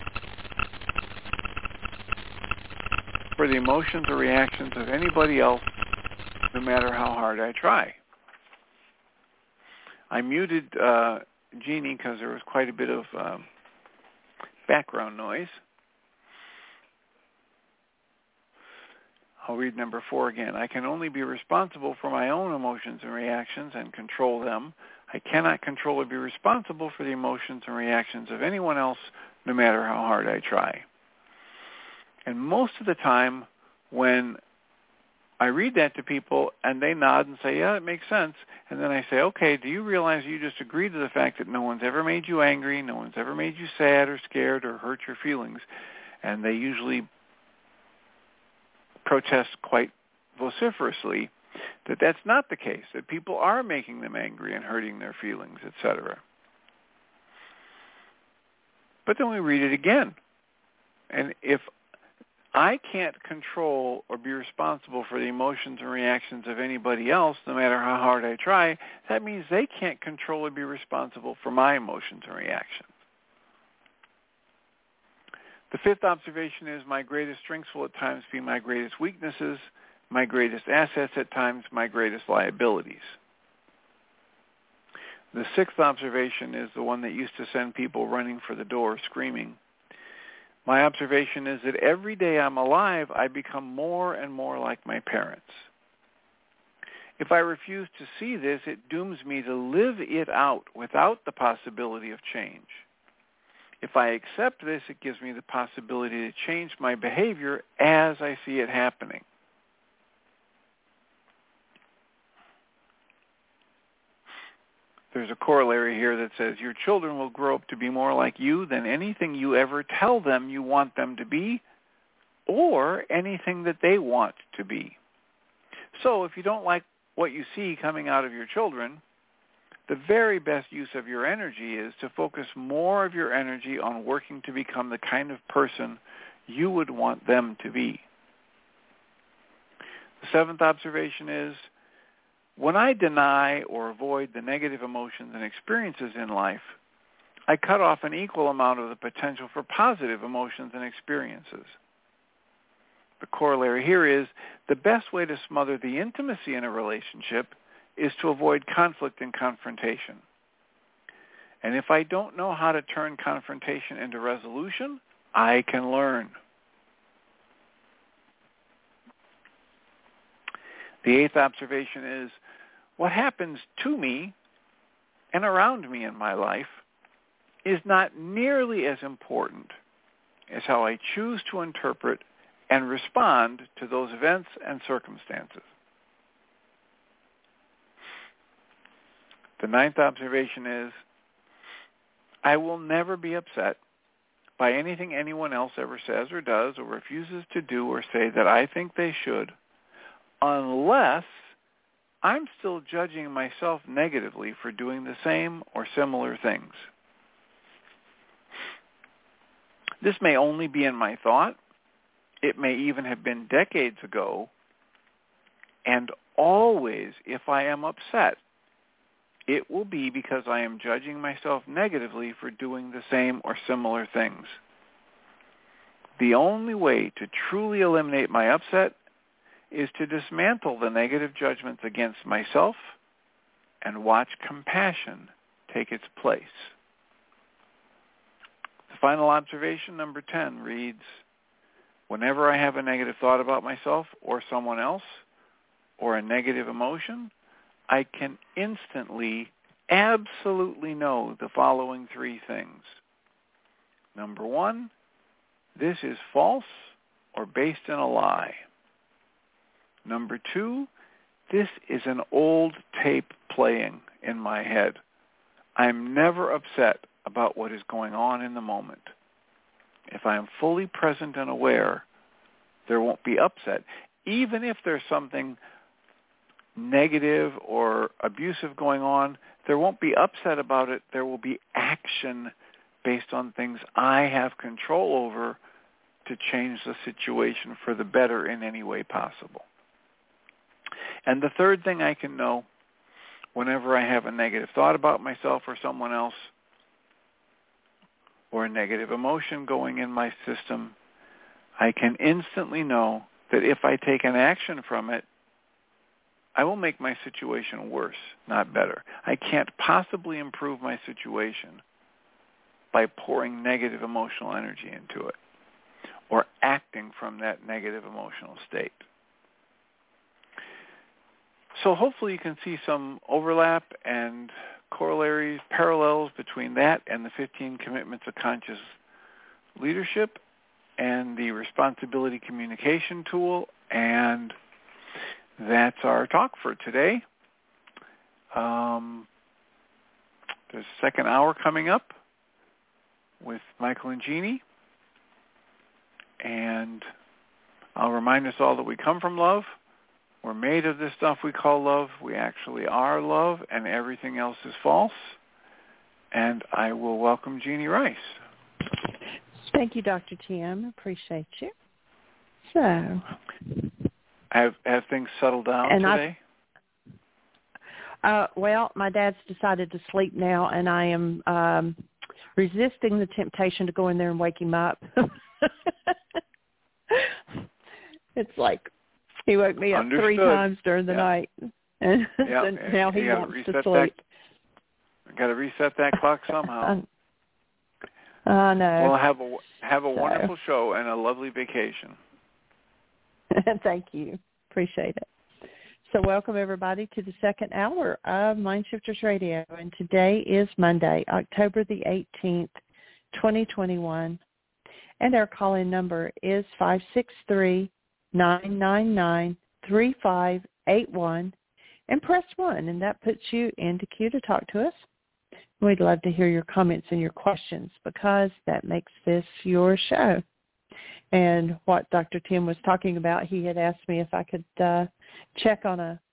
for the emotions or reactions of anybody else, no matter how hard I try. I muted Jeannie because there was quite a bit of background noise. I'll read number 4 again. I can only be responsible for my own emotions and reactions and control them. I cannot control or be responsible for the emotions and reactions of anyone else, no matter how hard I try. And most of the time when I read that to people and they nod and say, yeah, it makes sense, and then I say, okay, do you realize you just agreed to the fact that no one's ever made you angry, no one's ever made you sad or scared or hurt your feelings? And they usually protest quite vociferously that that's not the case, that people are making them angry and hurting their feelings, etc. But then we read it again. And if I can't control or be responsible for the emotions and reactions of anybody else, no matter how hard I try, that means they can't control or be responsible for my emotions and reactions. The fifth observation is my greatest strengths will at times be my greatest weaknesses, my greatest assets at times, my greatest liabilities. The sixth observation is the one that used to send people running for the door screaming. My observation is that every day I'm alive, I become more and more like my parents. If I refuse to see this, it dooms me to live it out without the possibility of change. If I accept this, it gives me the possibility to change my behavior as I see it happening. There's a corollary here that says your children will grow up to be more like you than anything you ever tell them you want them to be or anything that they want to be. So if you don't like what you see coming out of your children, the very best use of your energy is to focus more of your energy on working to become the kind of person you would want them to be. The seventh observation is, when I deny or avoid the negative emotions and experiences in life, I cut off an equal amount of the potential for positive emotions and experiences. The corollary here is the best way to smother the intimacy in a relationship is to avoid conflict and confrontation. And if I don't know how to turn confrontation into resolution, I can learn. The eighth observation is, what happens to me and around me in my life is not nearly as important as how I choose to interpret and respond to those events and circumstances. The ninth observation is, I will never be upset by anything anyone else ever says or does or refuses to do or say that I think they should, unless I'm still judging myself negatively for doing the same or similar things. This may only be in my thought. It may even have been decades ago. And always, if I am upset, it will be because I am judging myself negatively for doing the same or similar things. The only way to truly eliminate my upset is to dismantle the negative judgments against myself and watch compassion take its place. The final observation, number 10, reads, whenever I have a negative thought about myself or someone else or a negative emotion, I can instantly, absolutely know the following three things. Number 1, this is false or based in a lie. Number 2, this is an old tape playing in my head. I'm never upset about what is going on in the moment. If I am fully present and aware, there won't be upset. Even if there's something negative or abusive going on, there won't be upset about it. There will be action based on things I have control over to change the situation for the better in any way possible. And the third thing I can know, whenever I have a negative thought about myself or someone else, or a negative emotion going in my system, I can instantly know that if I take an action from it, I will make my situation worse, not better. I can't possibly improve my situation by pouring negative emotional energy into it or acting from that negative emotional state. So hopefully you can see some overlap and corollaries, parallels between that and the 15 commitments of conscious leadership and the responsibility communication tool. And that's our talk for today. There's a second hour coming up with Michael and Jeannie. And I'll remind us all that we come from love. We're made of this stuff we call love. We actually are love, and everything else is false. And I will welcome Jeannie Rice. Thank you, Dr. Tim. Appreciate you. So, have things settled down today? Well, my dad's decided to sleep now, and I am resisting the temptation to go in there and wake him up. It's like he woke me up Understood. 3 times during the night, and now he wants to sleep. Got to reset that clock somehow. I know. Well, have a wonderful show and a lovely vacation. Thank you. Appreciate it. So welcome, everybody, to the second hour of Mindshifters Radio. And today is Monday, October the 18th, 2021. And our call-in number is 563-999-3581. And press 1, and that puts you into queue to talk to us. We'd love to hear your comments and your questions because that makes this your show. And what Dr. Tim was talking about, he had asked me if I could check on a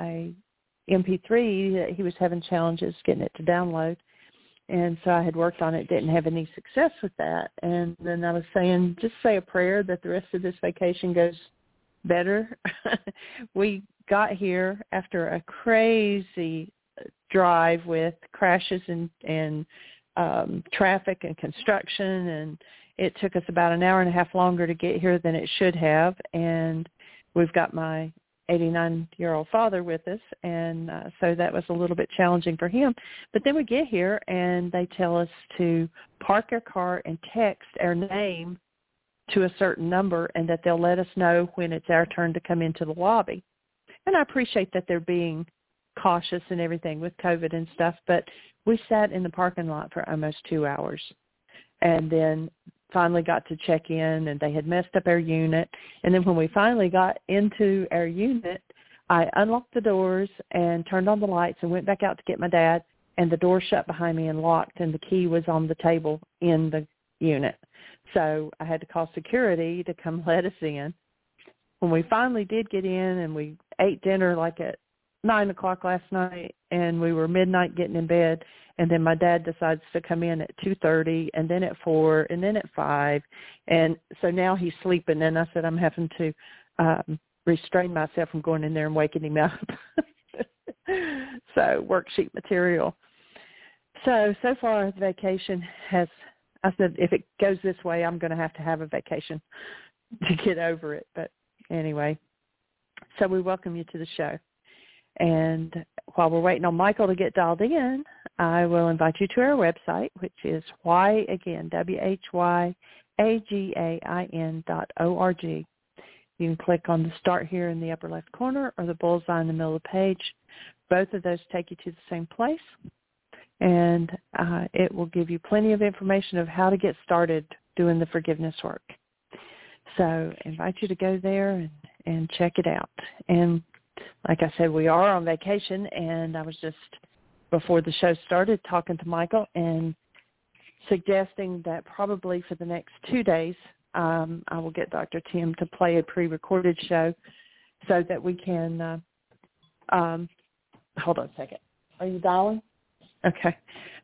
MP3 that he was having challenges getting it to download. And so I had worked on it, didn't have any success with that. And then I was saying, just say a prayer that the rest of this vacation goes better. We got here after a crazy drive with crashes and traffic and construction, and it took us about an hour and a half longer to get here than it should have. And we've got my 89-year-old father with us, and so that was a little bit challenging for him. But then we get here, and they tell us to park our car and text our name to a certain number, and that they'll let us know when it's our turn to come into the lobby. And I appreciate that they're being cautious and everything with COVID and stuff, but we sat in the parking lot for almost 2 hours. And then finally got to check in, and they had messed up our unit. And then when we finally got into our unit, I unlocked the doors and turned on the lights and went back out to get my dad, and the door shut behind me and locked, and the key was on the table in the unit. So I had to call security to come let us in. When we finally did get in, and we ate dinner like at 9 o'clock last night, and we were midnight getting in bed, and then my dad decides to come in at 2:30, and then at 4, and then at 5, and so now he's sleeping, and I said I'm having to restrain myself from going in there and waking him up. So worksheet material. So far the vacation has, I said, if it goes this way, I'm going to have a vacation to get over it. But anyway, so we welcome you to the show. And while we're waiting on Michael to get dialed in, I will invite you to our website, which is whyagain.org. You can click on the Start Here in the upper left corner or the bullseye in the middle of the page. Both of those take you to the same place, and it will give you plenty of information of how to get started doing the forgiveness work. So I invite you to go there and check it out. And like I said, we are on vacation, and I was just, before the show started, talking to Michael and suggesting that probably for the next 2 days, I will get Dr. Tim to play a pre-recorded show so that we can, hold on a second. Are you dialing? Okay.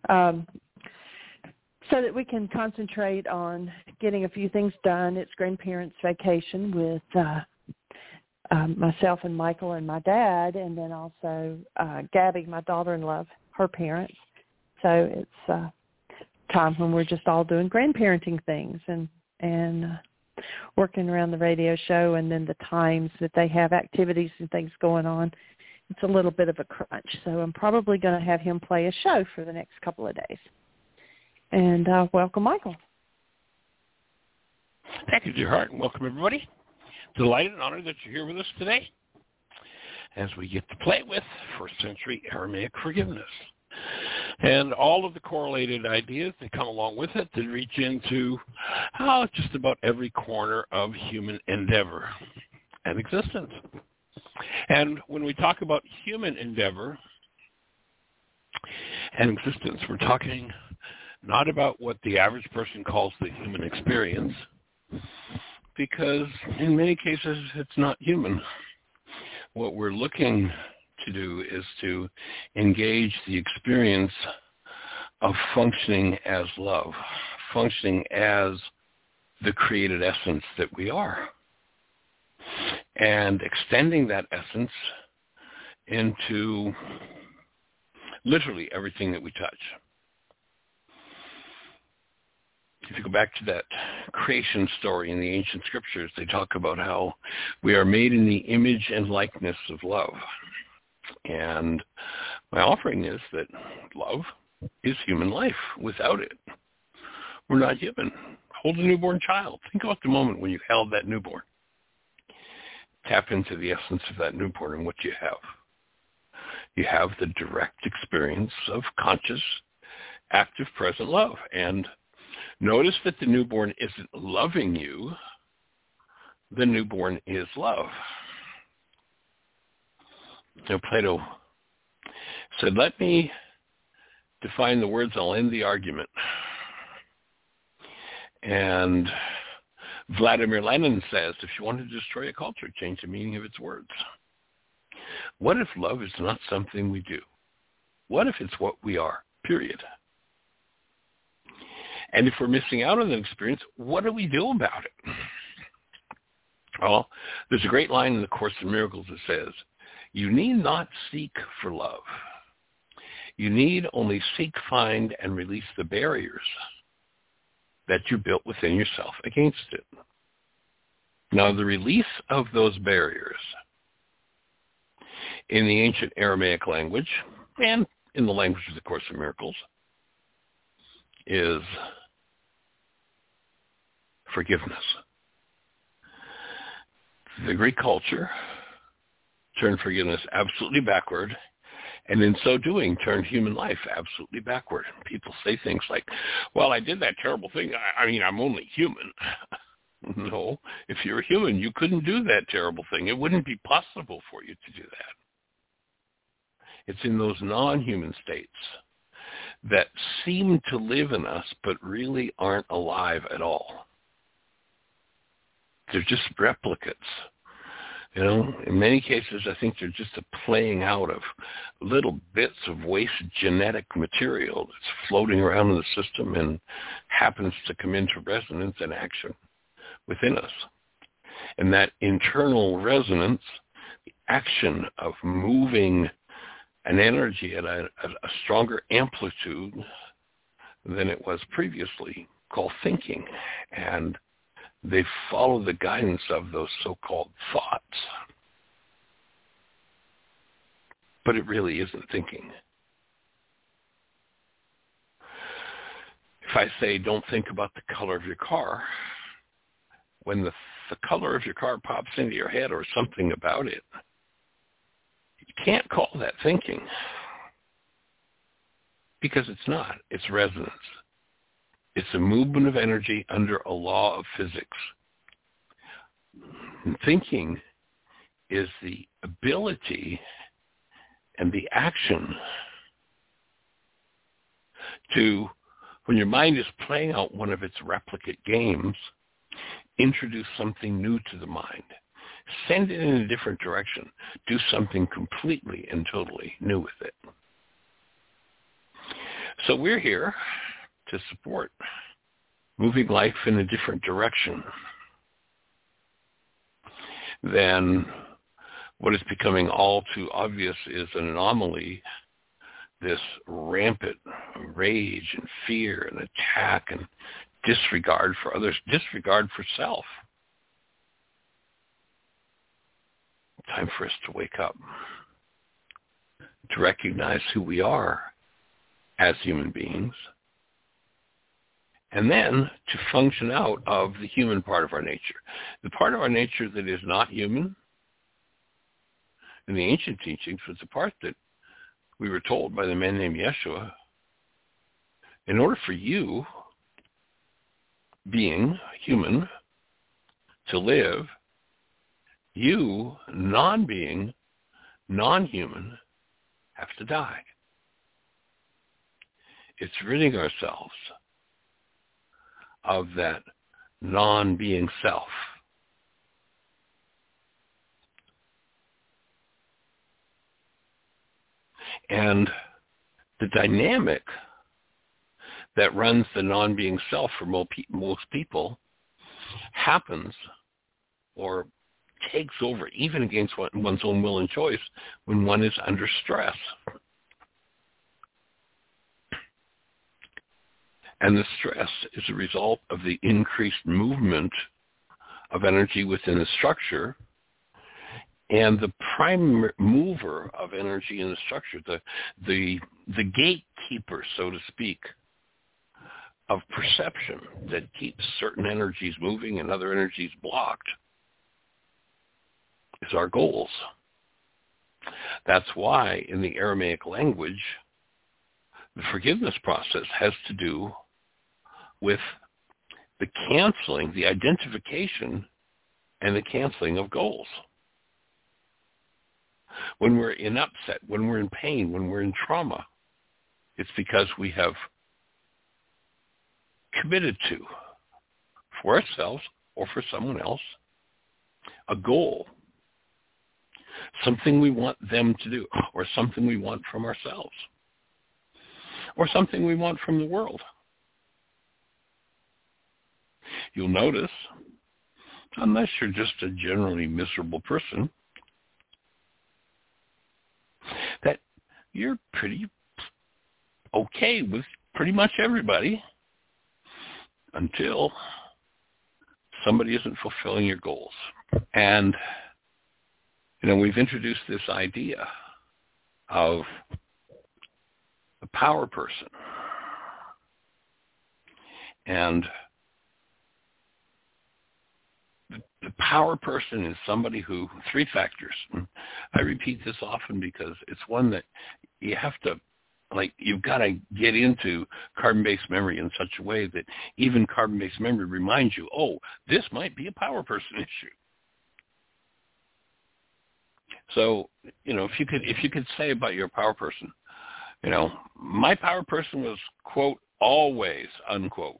So that we can concentrate on getting a few things done. It's grandparents' vacation with myself and Michael and my dad, and then also Gabby, my daughter-in-law, her parents. So it's time when we're just all doing grandparenting things and working around the radio show, and then the times that they have activities and things going on. It's a little bit of a crunch. So I'm probably going to have him play a show for the next couple of days. And welcome, Michael. Thank you, dear heart, and welcome, everybody. Delighted and honored that you're here with us today as we get to play with first century Aramaic forgiveness and all of the correlated ideas that come along with it that reach into just about every corner of human endeavor and existence. And when we talk about human endeavor and existence, we're talking not about what the average person calls the human experience, because in many cases it's not human. What we're looking to do is to engage the experience of functioning as love, functioning as the created essence that we are, and extending that essence into literally everything that we touch. If you go back to that creation story in the ancient scriptures, they talk about how we are made in the image and likeness of love. And my offering is that love is human life. Without it, we're not human. Hold a newborn child. Think about the moment when you held that newborn. Tap into the essence of that newborn and what you have. You have the direct experience of conscious, active, present love. And notice that the newborn isn't loving you. The newborn is love. So Plato said, let me define the words, I'll end the argument. And Vladimir Lenin says, if you want to destroy a culture, change the meaning of its words. What if love is not something we do? What if it's what we are, period? And if we're missing out on an experience, what do we do about it? Well, there's a great line in the Course in Miracles that says, you need not seek for love. You need only seek, find, and release the barriers that you built within yourself against it. Now, the release of those barriers in the ancient Aramaic language and in the language of the Course in Miracles is forgiveness. The Greek culture turned forgiveness absolutely backward And in so doing, turned human life absolutely backward. People say things like, well, I did that terrible thing. I mean, I'm only human. No, if you're a human, you couldn't do that terrible thing. It wouldn't be possible for you to do that. It's in those non-human states that seem to live in us but really aren't alive at all. They're just replicates. You know, in many cases, I think they're just a playing out of little bits of waste genetic material that's floating around in the system and happens to come into resonance and action within us. And that internal resonance, the action of moving an energy at a stronger amplitude than it was previously, called thinking. And they follow the guidance of those so-called thoughts. But it really isn't thinking. If I say, don't think about the color of your car, when the color of your car pops into your head or something about it, you can't call that thinking. Because it's not. It's resonance. It's a movement of energy under a law of physics. And thinking is the ability and the action to, when your mind is playing out one of its replicate games, introduce something new to the mind. Send it in a different direction. Do something completely and totally new with it. So we're here to support moving life in a different direction than what is becoming all too obvious is an anomaly, this rampant rage and fear and attack and disregard for others, disregard for self. Time for us to wake up, to recognize who we are as human beings, and then to function out of the human part of our nature. The part of our nature that is not human, in the ancient teachings, was the part that we were told by the man named Yeshua, in order for you, being human, to live, you, non-being, non-human, have to die. It's ridding ourselves of that non-being self. And the dynamic that runs the non-being self for most people happens or takes over even against one's own will and choice when one is under stress. And the stress is a result of the increased movement of energy within the structure. And the prime mover of energy in the structure, the gatekeeper, so to speak, of perception that keeps certain energies moving and other energies blocked, is our goals. That's why in the Aramaic language, the forgiveness process has to do with the canceling, the identification, and the canceling of goals. When we're in upset, when we're in pain, when we're in trauma, it's because we have committed to, for ourselves or for someone else, a goal, something we want them to do, or something we want from ourselves, or something we want from the world. You'll notice, unless you're just a generally miserable person, that you're pretty okay with pretty much everybody until somebody isn't fulfilling your goals. And, we've introduced this idea of a power person. And the power person is somebody who, three factors. I repeat this often because it's one that you have to, you've got to get into carbon-based memory in such a way that even carbon-based memory reminds you, oh, this might be a power person issue. So, if you could say about your power person, my power person was, quote, always, unquote.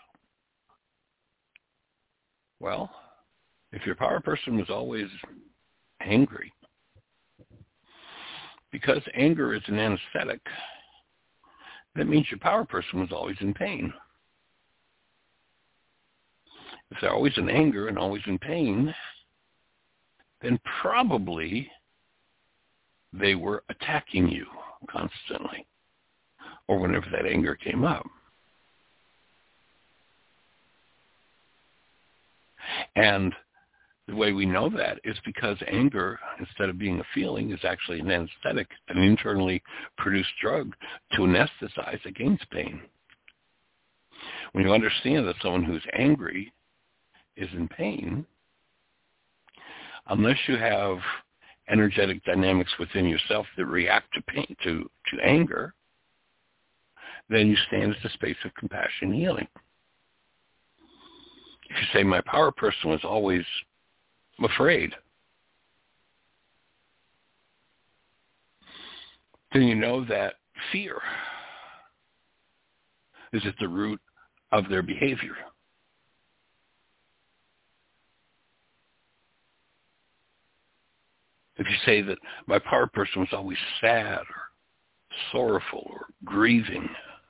Well, if your power person was always angry, because anger is an anesthetic, that means your power person was always in pain. If they're always in anger and always in pain, then probably they were attacking you constantly, or whenever that anger came up. And the way we know that is because anger, instead of being a feeling, is actually an anesthetic, an internally produced drug to anesthetize against pain. When you understand that someone who's angry is in pain, unless you have energetic dynamics within yourself that react to pain, to anger, then you stand at the space of compassion and healing. If you say, my power person was always afraid, then you know that fear is at the root of their behavior. If you say that my power person was always sad or sorrowful or grieving,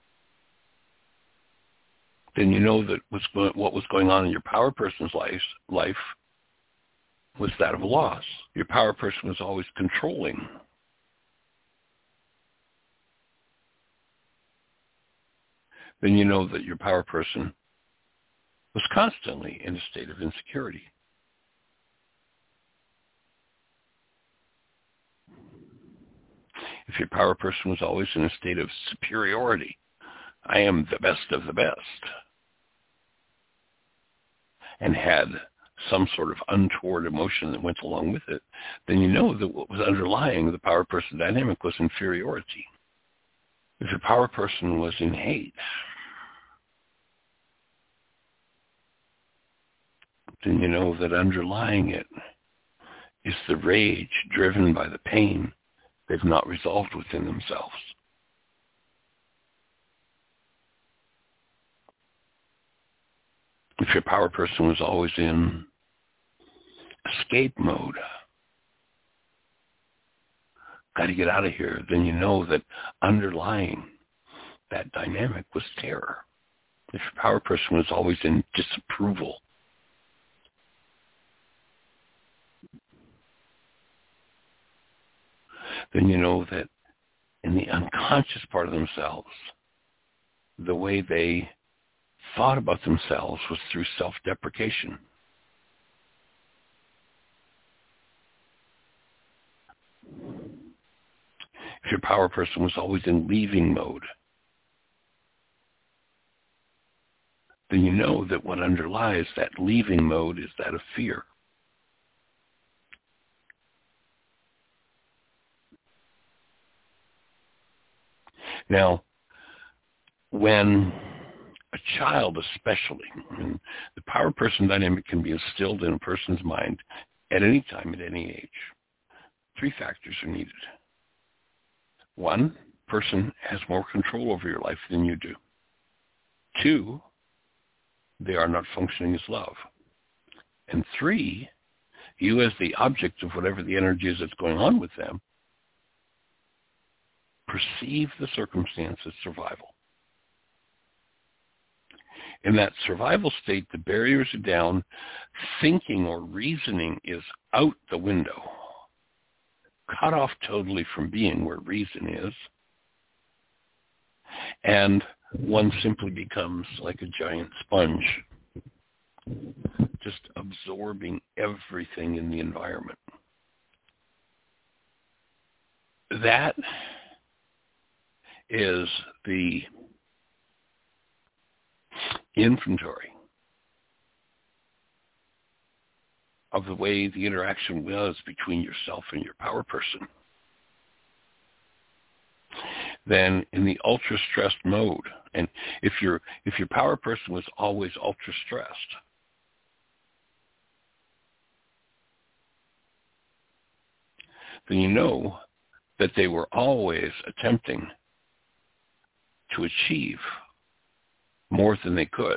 then you know that what was going on in your power person's life was that of loss. Your power person was always controlling. Then you know that your power person was constantly in a state of insecurity. If your power person was always in a state of superiority, I am the best of the best, and had some sort of untoward emotion that went along with it, then you know that what was underlying the power person dynamic was inferiority. If your power person was in hate, then you know that underlying it is the rage driven by the pain they've not resolved within themselves. If your power person was always in escape mode, got to get out of here, then you know that underlying that dynamic was terror. If your power person was always in disapproval, then you know that in the unconscious part of themselves, the way they thought about themselves was through self-deprecation. If your power person was always in leaving mode, then you know that what underlies that leaving mode is that of fear. Now, when a child especially, and the power person dynamic can be instilled in a person's mind at any time, at any age, 3 factors are needed. 1, person has more control over your life than you do. 2, they are not functioning as love. And 3, you as the object of whatever the energy is that's going on with them, perceive the circumstance as survival. In that survival state, the barriers are down, thinking or reasoning is out the window, cut off totally from being where reason is, and one simply becomes like a giant sponge, just absorbing everything in the environment. That is the inventory of the way the interaction was between yourself and your power person, then in the ultra-stressed mode, and if your power person was always ultra-stressed, then you know that they were always attempting to achieve more than they could.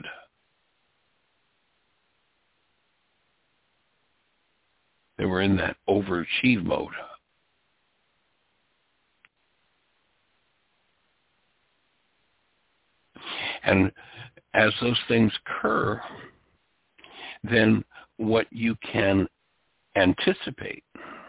They were in that overachieve mode. And as those things occur, then what you can anticipate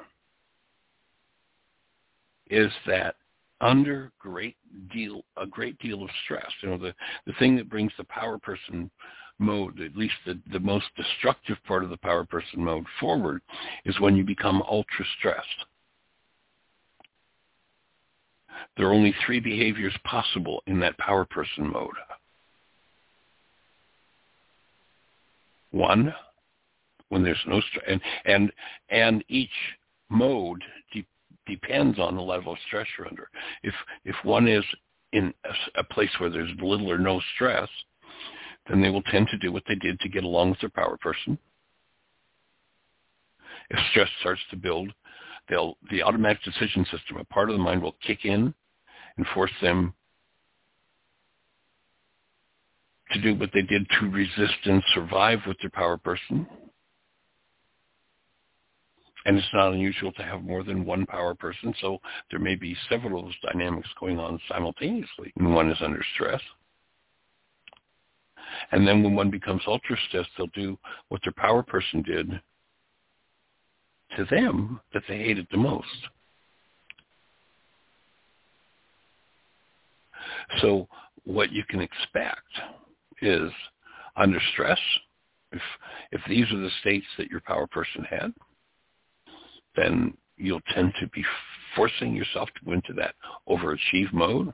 is that under a great deal of stress, the thing that brings the power person mode, at least the most destructive part of the power person mode forward, is when you become ultra stressed. There are only 3 behaviors possible in that power person mode. 1, when there's no stress, and each mode depends on the level of stress you're under. If one is in a place where there's little or no stress, then they will tend to do what they did to get along with their power person. If stress starts to build, the automatic decision system, a part of the mind, will kick in and force them to do what they did to resist and survive with their power person. And it's not unusual to have more than one power person, so there may be several of those dynamics going on simultaneously when one is under stress. And then when one becomes ultra-stressed, they'll do what their power person did to them that they hated the most. So what you can expect is under stress, if these are the states that your power person had, then you'll tend to be forcing yourself to go into that overachieve mode.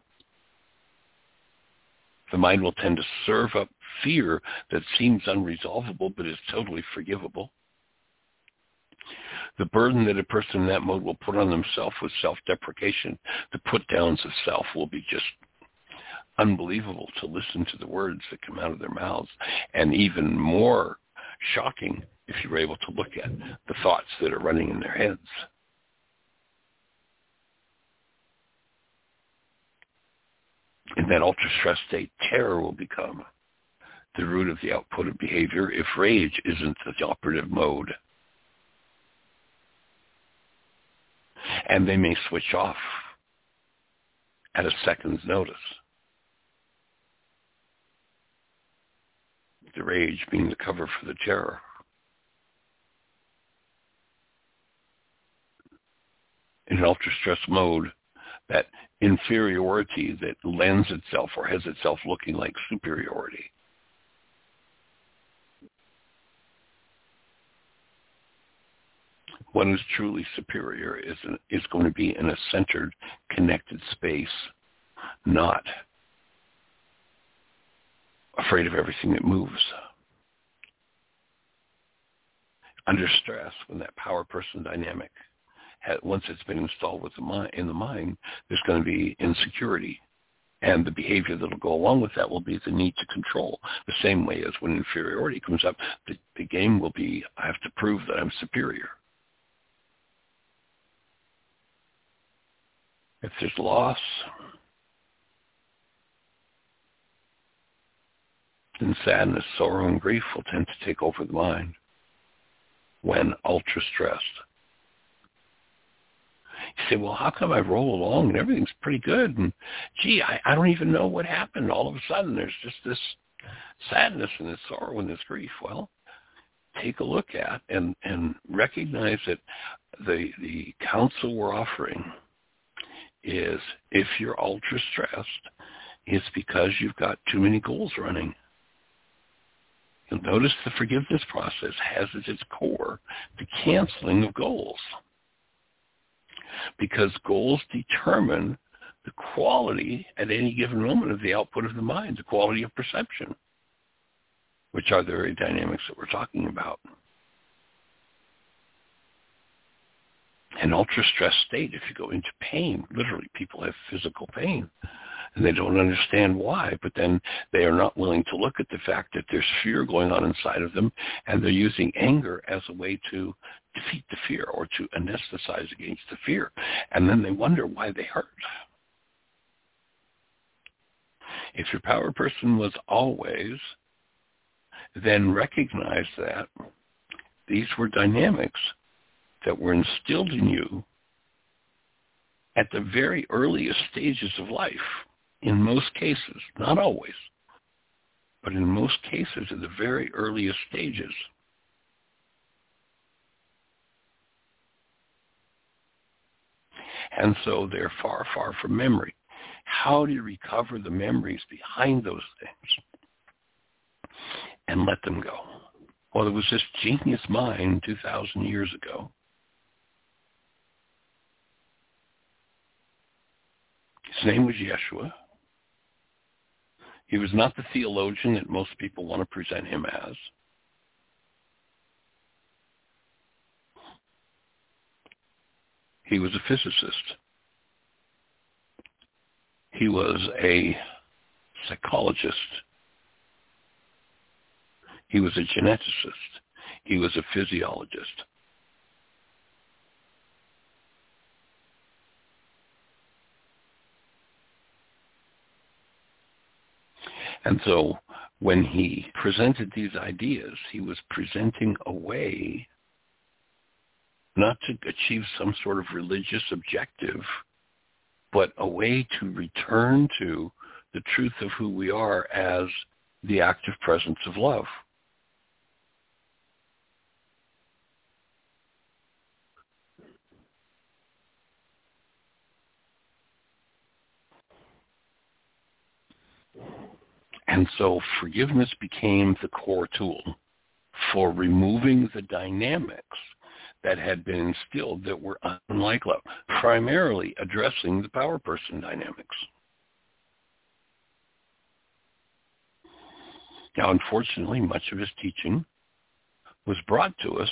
The mind will tend to serve up fear that seems unresolvable but is totally forgivable. The burden that a person in that mode will put on themselves with self-deprecation, the put-downs of self, will be just unbelievable to listen to the words that come out of their mouths, and even more shocking if you're able to look at the thoughts that are running in their heads. In that ultra-stress state, terror will become the root of the output of behavior if rage isn't the operative mode. And they may switch off at a second's notice. The rage being the cover for the terror. In an ultra-stress mode, that inferiority that lends itself or has itself looking like superiority. One who's truly superior is going to be in a centered, connected space, not afraid of everything that moves. Under stress, when that power person dynamic, once it's been installed with in the mind, there's going to be insecurity. And the behavior that will go along with that will be the need to control. The same way as when inferiority comes up, the game will be, I have to prove that I'm superior. If there's loss, then sadness, sorrow, and grief will tend to take over the mind when ultra-stressed. You say, well, how come I roll along and everything's pretty good? And, gee, I don't even know what happened. All of a sudden, there's just this sadness and this sorrow and this grief. Well, take a look at and recognize that the counsel we're offering is, if you're ultra-stressed, it's because you've got too many goals running. You'll notice the forgiveness process has at its core the canceling of goals. Because goals determine the quality at any given moment of the output of the mind, the quality of perception, which are the very dynamics that we're talking about. an ultra-stressed state, if you go into pain, literally people have physical pain, and they don't understand why, but then they are not willing to look at the fact that there's fear going on inside of them, and they're using anger as a way to defeat the fear or to anesthetize against the fear, and then they wonder why they hurt. If your power person was always, then recognize that these were dynamics that were instilled in you at the very earliest stages of life, in most cases, not always, but in most cases at the very earliest stages. And so they're far, far from memory. How do you recover the memories behind those things and let them go? Well, there was this genius mind 2,000 years ago. His name was Yeshua. He was not the theologian that most people want to present him as. He was a physicist. He was a psychologist. He was a geneticist. He was a physiologist. And so when he presented these ideas, he was presenting a way not to achieve some sort of religious objective, but a way to return to the truth of who we are as the active presence of love. And so forgiveness became the core tool for removing the dynamics that had been instilled that were unlike love, primarily addressing the power person dynamics. Now, unfortunately, much of his teaching was brought to us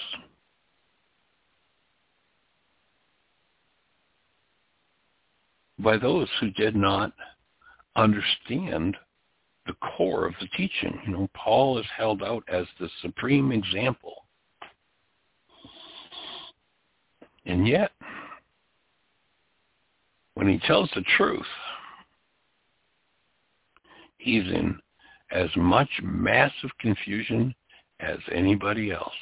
by those who did not understand the core of the teaching. You know, Paul is held out as the supreme example. And yet, when he tells the truth, he's in as much massive confusion as anybody else.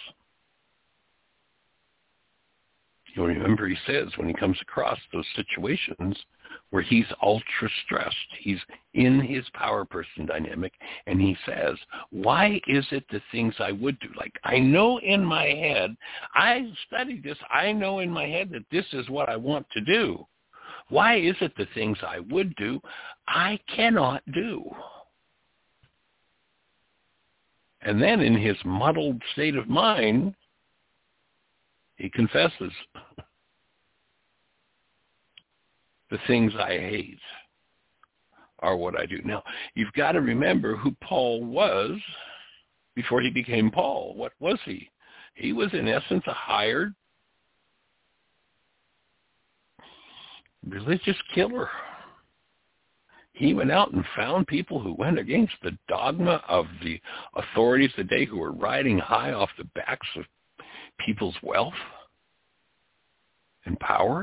You'll remember he says when he comes across those situations where he's ultra-stressed, he's in his power person dynamic, and he says, why is it the things I would do? Like, I know in my head, I studied this, I know in my head that this is what I want to do. Why is it the things I would do, I cannot do? And then in his muddled state of mind, he confesses, the things I hate are what I do. Now, you've got to remember who Paul was before he became Paul. What was he? He was, in essence, a hired religious killer. He went out and found people who went against the dogma of the authorities of the day, who were riding high off the backs of people's wealth and power.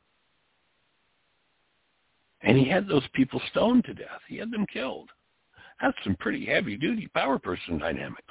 And he had those people stoned to death. He had them killed. That's some pretty heavy-duty power person dynamics.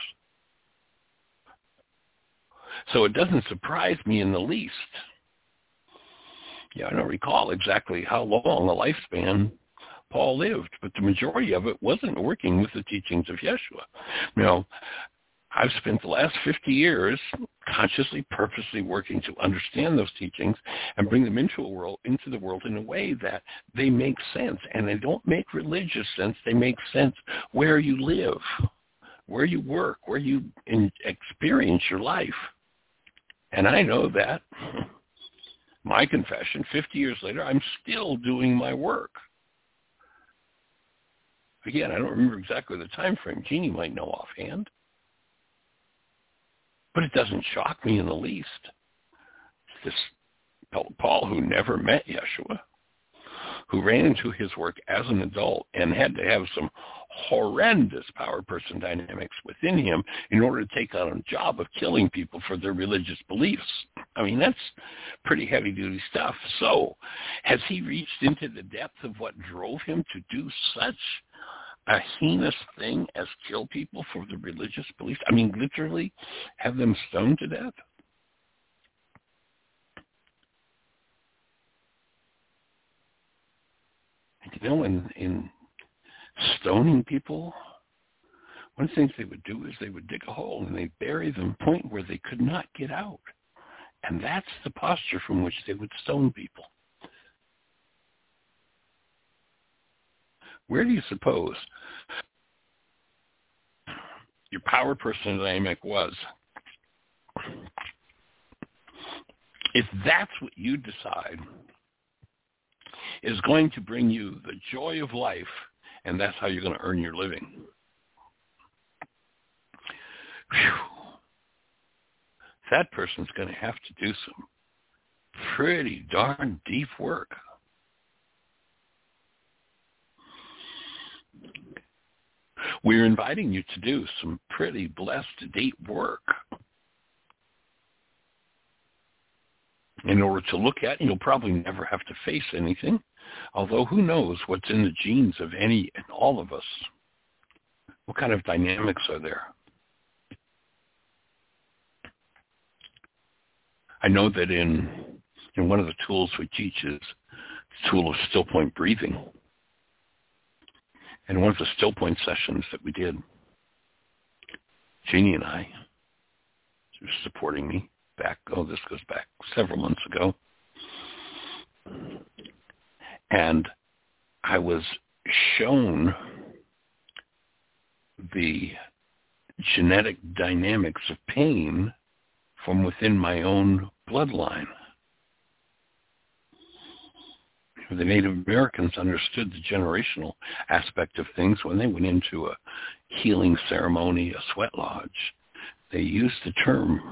So it doesn't surprise me in the least. Yeah, I don't recall exactly how long a lifespan Paul lived, but the majority of it wasn't working with the teachings of Yeshua. Now, I've spent the last 50 years consciously, purposely working to understand those teachings and bring them into the world in a way that they make sense. And they don't make religious sense. They make sense where you live, where you work, where you experience your life. And I know that, my confession, 50 years later, I'm still doing my work. Again, I don't remember exactly the time frame. Jeannie might know offhand. But it doesn't shock me in the least. This Paul, who never met Yeshua, who ran into his work as an adult and had to have some horrendous power-person dynamics within him in order to take on a job of killing people for their religious beliefs. I mean, that's pretty heavy-duty stuff. So has he reached into the depth of what drove him to do such a heinous thing as kill people for their religious beliefs? I mean, literally have them stoned to death? You know, in stoning people, one of the things they would do is they would dig a hole and they'd bury them to a point where they could not get out. And that's the posture from which they would stone people. Where do you suppose your power person dynamic was? If that's what you decide is going to bring you the joy of life, and that's how you're going to earn your living. Whew. That person's going to have to do some pretty darn deep work. We're inviting you to do some pretty blessed deep work in order to look at. You'll probably never have to face anything, although who knows what's in the genes of any and all of us. What kind of dynamics are there? I know that in one of the tools we teach is the tool of still point breathing. And one of the still point sessions that we did, Jeannie and I, she was supporting me this goes back several months ago. And I was shown the genetic dynamics of pain from within my own bloodline. The Native Americans understood the generational aspect of things when they went into a healing ceremony, a sweat lodge. They used the term,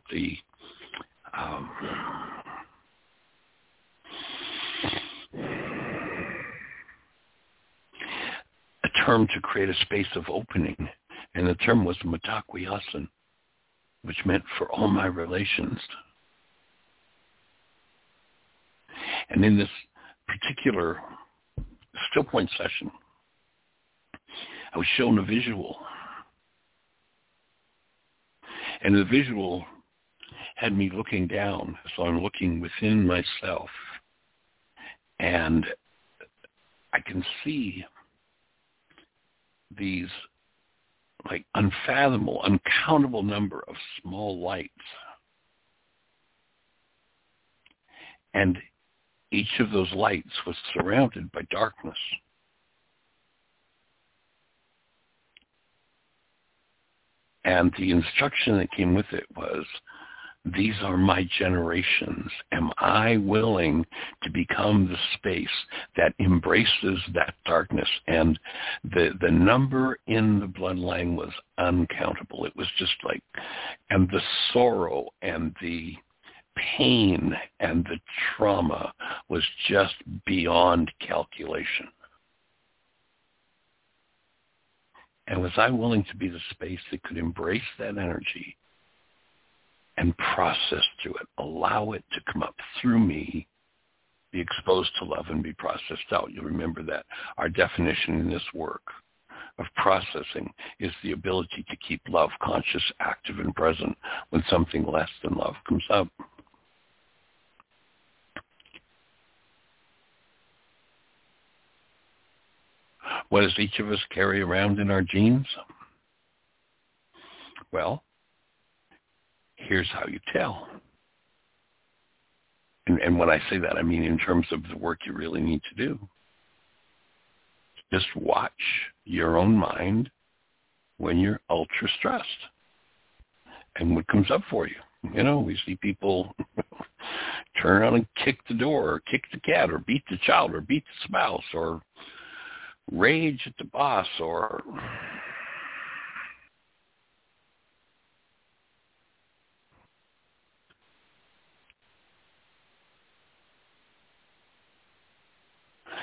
a term to create a space of opening, and the term was Mitakuye, which meant for all my relations. And in this particular still point session, I was shown a visual. And the visual had me looking down, so I'm looking within myself. And I can see these like unfathomable, uncountable number of small lights. And each of those lights was surrounded by darkness. And the instruction that came with it was, these are my generations. Am I willing to become the space that embraces that darkness? And the number in the bloodline was uncountable. It was just like, and the sorrow and the pain and the trauma was just beyond calculation. And was I willing to be the space that could embrace that energy and process through it, allow it to come up through me, be exposed to love and be processed out? You'll remember that our definition in this work of processing is the ability to keep love conscious, active, and present when something less than love comes up. What does each of us carry around in our genes? Well, here's how you tell. And when I say that, I mean in terms of the work you really need to do. Just watch your own mind when you're ultra stressed and what comes up for you. You know, we see people turn around and kick the door or kick the cat or beat the child or beat the spouse or rage at the boss or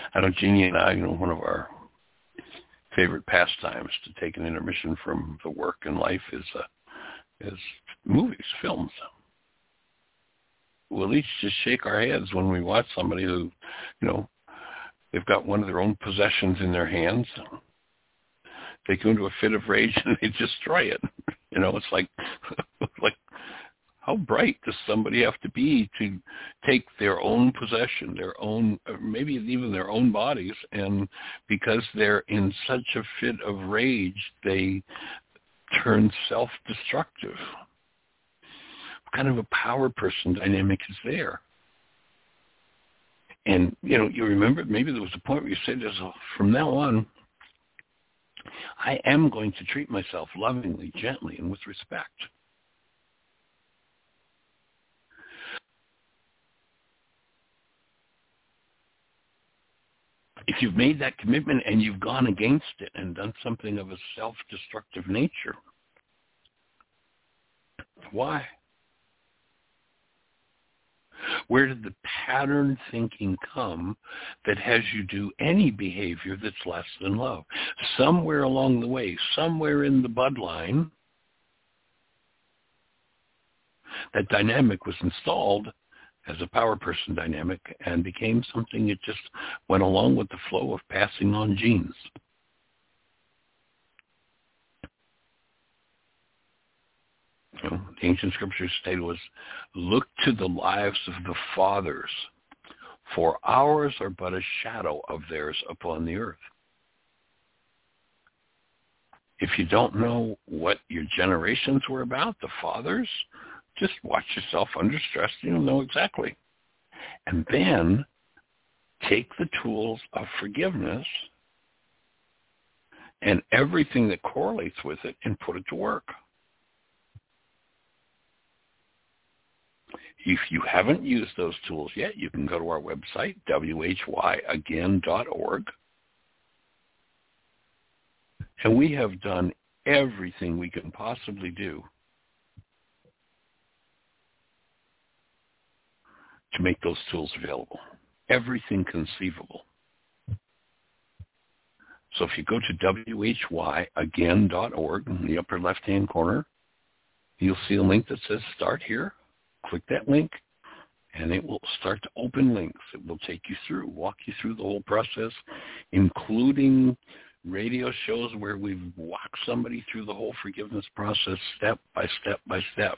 I know Jeannie and I, one of our favorite pastimes to take an intermission from the work and life is movies, films. We'll each just shake our heads when we watch somebody who, they've got one of their own possessions in their hands. They go into a fit of rage and they destroy it. It's like how bright does somebody have to be to take their own possession, their own, maybe even their own bodies, and because they're in such a fit of rage, they turn self-destructive. What kind of a power person dynamic is there? And, you remember, maybe there was a point where you said, from now on, I am going to treat myself lovingly, gently, and with respect. If you've made that commitment and you've gone against it and done something of a self-destructive nature, why? Where did the pattern thinking come that has you do any behavior that's less than love? Somewhere along the way, somewhere in the bloodline, that dynamic was installed as a power person dynamic and became something that just went along with the flow of passing on genes. The ancient scriptures stated was, look to the lives of the fathers, for ours are but a shadow of theirs upon the earth. If you don't know what your generations were about, the fathers, just watch yourself under stress, you'll know exactly. And then take the tools of forgiveness and everything that correlates with it and put it to work. If you haven't used those tools yet, you can go to our website, whyagain.org. And we have done everything we can possibly do to make those tools available. Everything conceivable. So if you go to whyagain.org in the upper left-hand corner, you'll see a link that says Start Here. Click that link, and it will start to open links. It will take you through, walk you through the whole process, including radio shows where we've walked somebody through the whole forgiveness process step by step by step.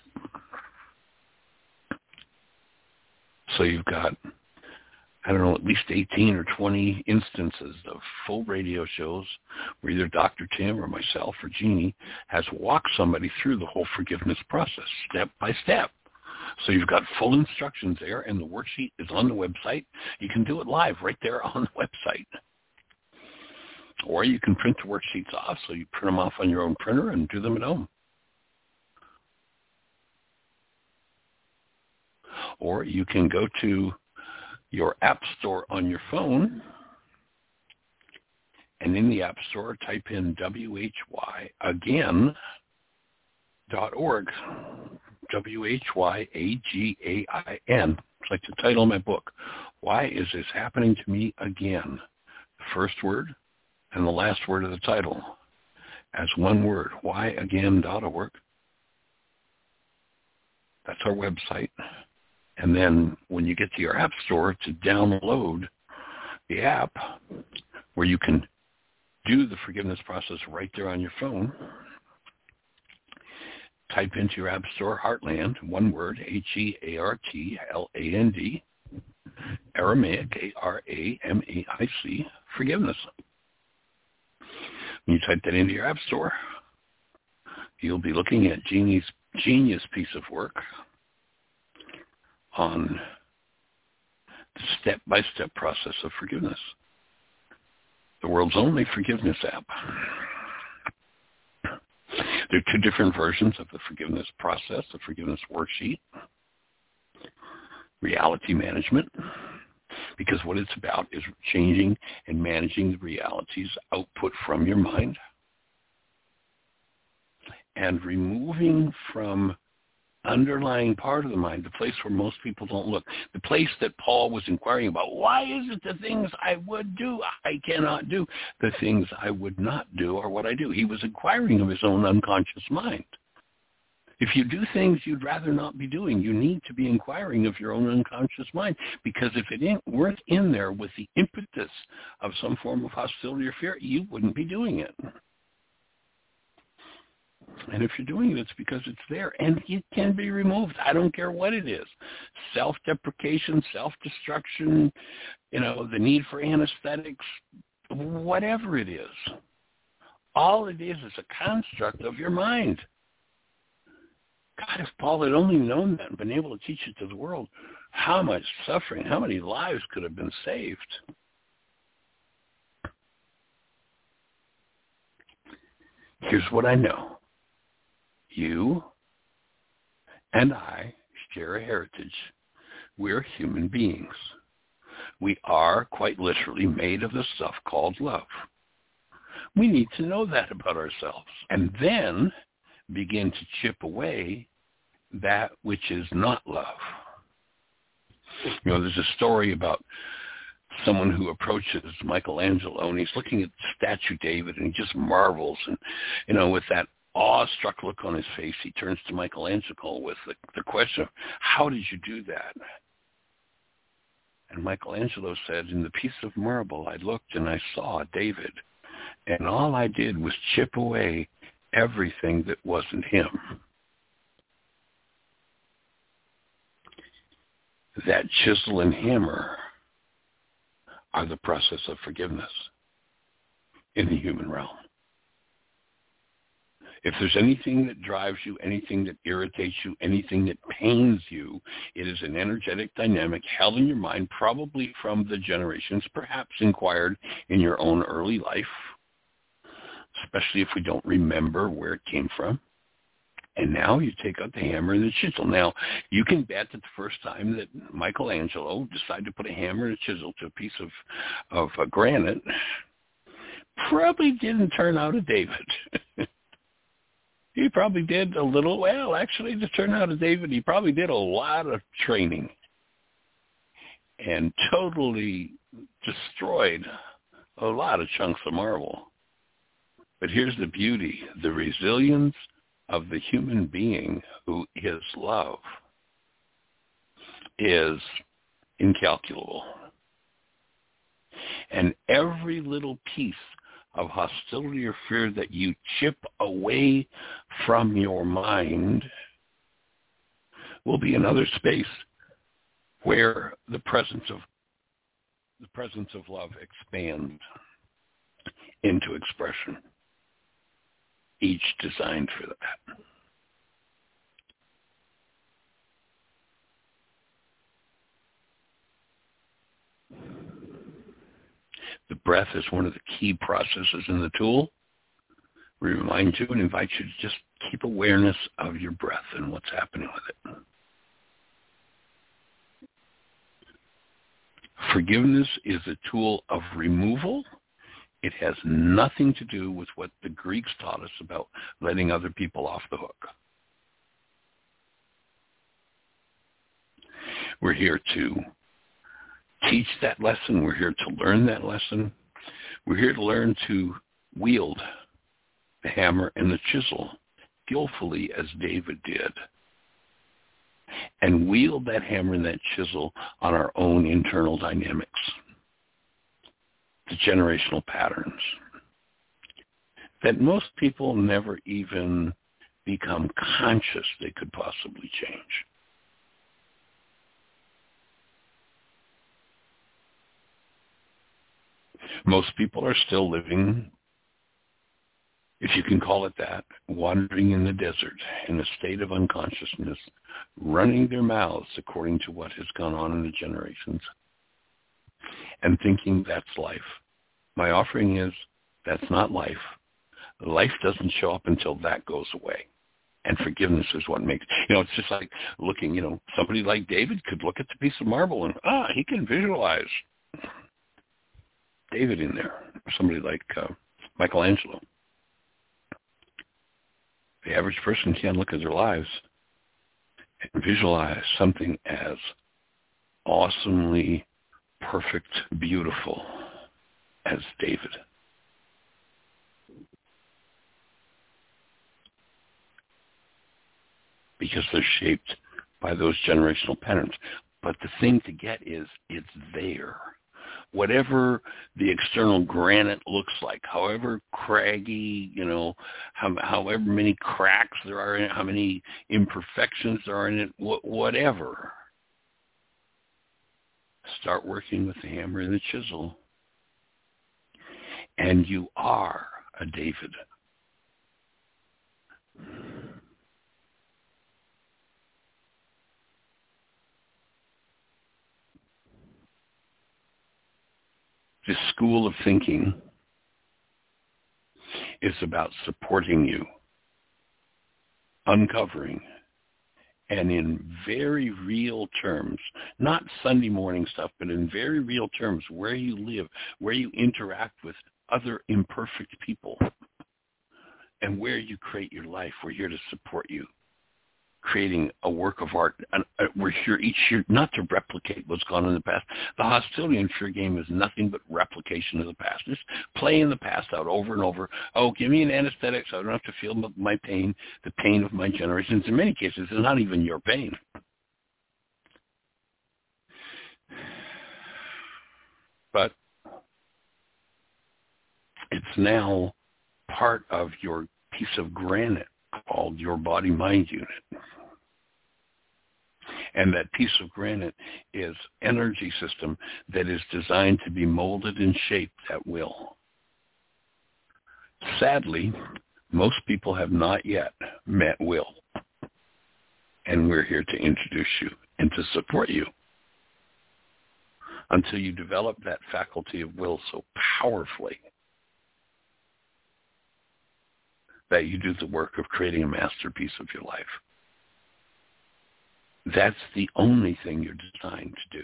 So you've got, at least 18 or 20 instances of full radio shows where either Dr. Tim or myself or Jeannie has walked somebody through the whole forgiveness process step by step. So you've got full instructions there, and the worksheet is on the website. You can do it live right there on the website. Or you can print the worksheets off, so you print them off on your own printer and do them at home. Or you can go to your app store on your phone, and in the app store, type in whyagain.org. WHYAGAIN. It's like the title of my book. Why is this happening to me again? The first word and the last word of the title as one word. Whyagain.org. That's our website. And then when you get to your app store to download the app where you can do the forgiveness process right there on your phone, type into your app store Heartland, one word, Heartland, Aramaic, Aramaic, forgiveness. When you type that into your app store, you'll be looking at Jeannie's genius piece of work on the step-by-step process of forgiveness. The world's only forgiveness app. There are two different versions of the forgiveness process, the forgiveness worksheet. Reality management, because what it's about is changing and managing the realities output from your mind and removing from underlying part of the mind, the place where most people don't look, the place that Paul was inquiring about. Why is it the things I would do, I cannot do? The things I would not do are what I do. He was inquiring of his own unconscious mind. If you do things you'd rather not be doing, you need to be inquiring of your own unconscious mind, because if it weren't in there with the impetus of some form of hostility or fear, you wouldn't be doing it. And if you're doing it, it's because it's there, and it can be removed. I don't care what it is. Self-deprecation, self-destruction, the need for anesthetics, whatever it is. All it is a construct of your mind. God, if Paul had only known that and been able to teach it to the world, how much suffering, how many lives could have been saved? Here's what I know. You and I share a heritage. We're human beings. We are quite literally made of the stuff called love. We need to know that about ourselves, and then begin to chip away that which is not love. There's a story about someone who approaches Michelangelo, and he's looking at the statue David, and he just marvels, and with that awestruck look on his face, he turns to Michelangelo with the question, how did you do that? And Michelangelo said, in the piece of marble I looked and I saw David, and all I did was chip away everything that wasn't him. That chisel and hammer are the process of forgiveness in the human realm. If there's anything that drives you, anything that irritates you, anything that pains you, it is an energetic dynamic held in your mind, probably from the generations, perhaps inquired in your own early life, especially if we don't remember where it came from. And now you take out the hammer and the chisel. Now, you can bet that the first time that Michelangelo decided to put a hammer and a chisel to a piece of granite, probably didn't turn out a David. He probably did a little, to turn out a David, he probably did a lot of training and totally destroyed a lot of chunks of marble. But here's the beauty, the resilience of the human being who is love is incalculable. And every little piece of hostility or fear that you chip away from your mind will be another space where the presence of love expands into expression, each designed for that. The breath is one of the key processes in the tool. We remind you and invite you to just keep awareness of your breath and what's happening with it. Forgiveness is a tool of removal. It has nothing to do with what the Greeks taught us about letting other people off the hook. We're here to teach that lesson. We're here to learn that lesson. We're here to learn to wield the hammer and the chisel skillfully as David did, and wield that hammer and that chisel on our own internal dynamics, the generational patterns that most people never even become conscious they could possibly change. Most people are still living, if you can call it that, wandering in the desert in a state of unconsciousness, running their mouths according to what has gone on in the generations, and thinking that's life. My offering is, that's not life. Life doesn't show up until that goes away. And forgiveness is what makes, it's just like looking, somebody like David could look at the piece of marble and, he can visualize David in there, or somebody like Michelangelo. The average person can't look at their lives and visualize something as awesomely perfect, beautiful as David. Because they're shaped by those generational patterns. But the thing to get is it's there. Whatever the external granite looks like, however craggy, however many cracks there are in it, how many imperfections there are in it, whatever. Start working with the hammer and the chisel, and you are a David. This school of thinking is about supporting you, uncovering, and in very real terms, not Sunday morning stuff, but in very real terms, where you live, where you interact with other imperfect people, and where you create your life. We're here to support you, creating a work of art. And we're here each year not to replicate what's gone in the past. The hostility and fear game is nothing but replication of the past. Just playing the past out over and over. Oh, give me an anesthetic so I don't have to feel my pain, the pain of my generations. In many cases, it's not even your pain. But it's now part of your piece of granite called your body-mind unit. And that piece of granite is energy system that is designed to be molded and shaped at will. Sadly, most people have not yet met Will. And we're here to introduce you and to support you until you develop that faculty of will so powerfully that you do the work of creating a masterpiece of your life. That's the only thing you're designed to do.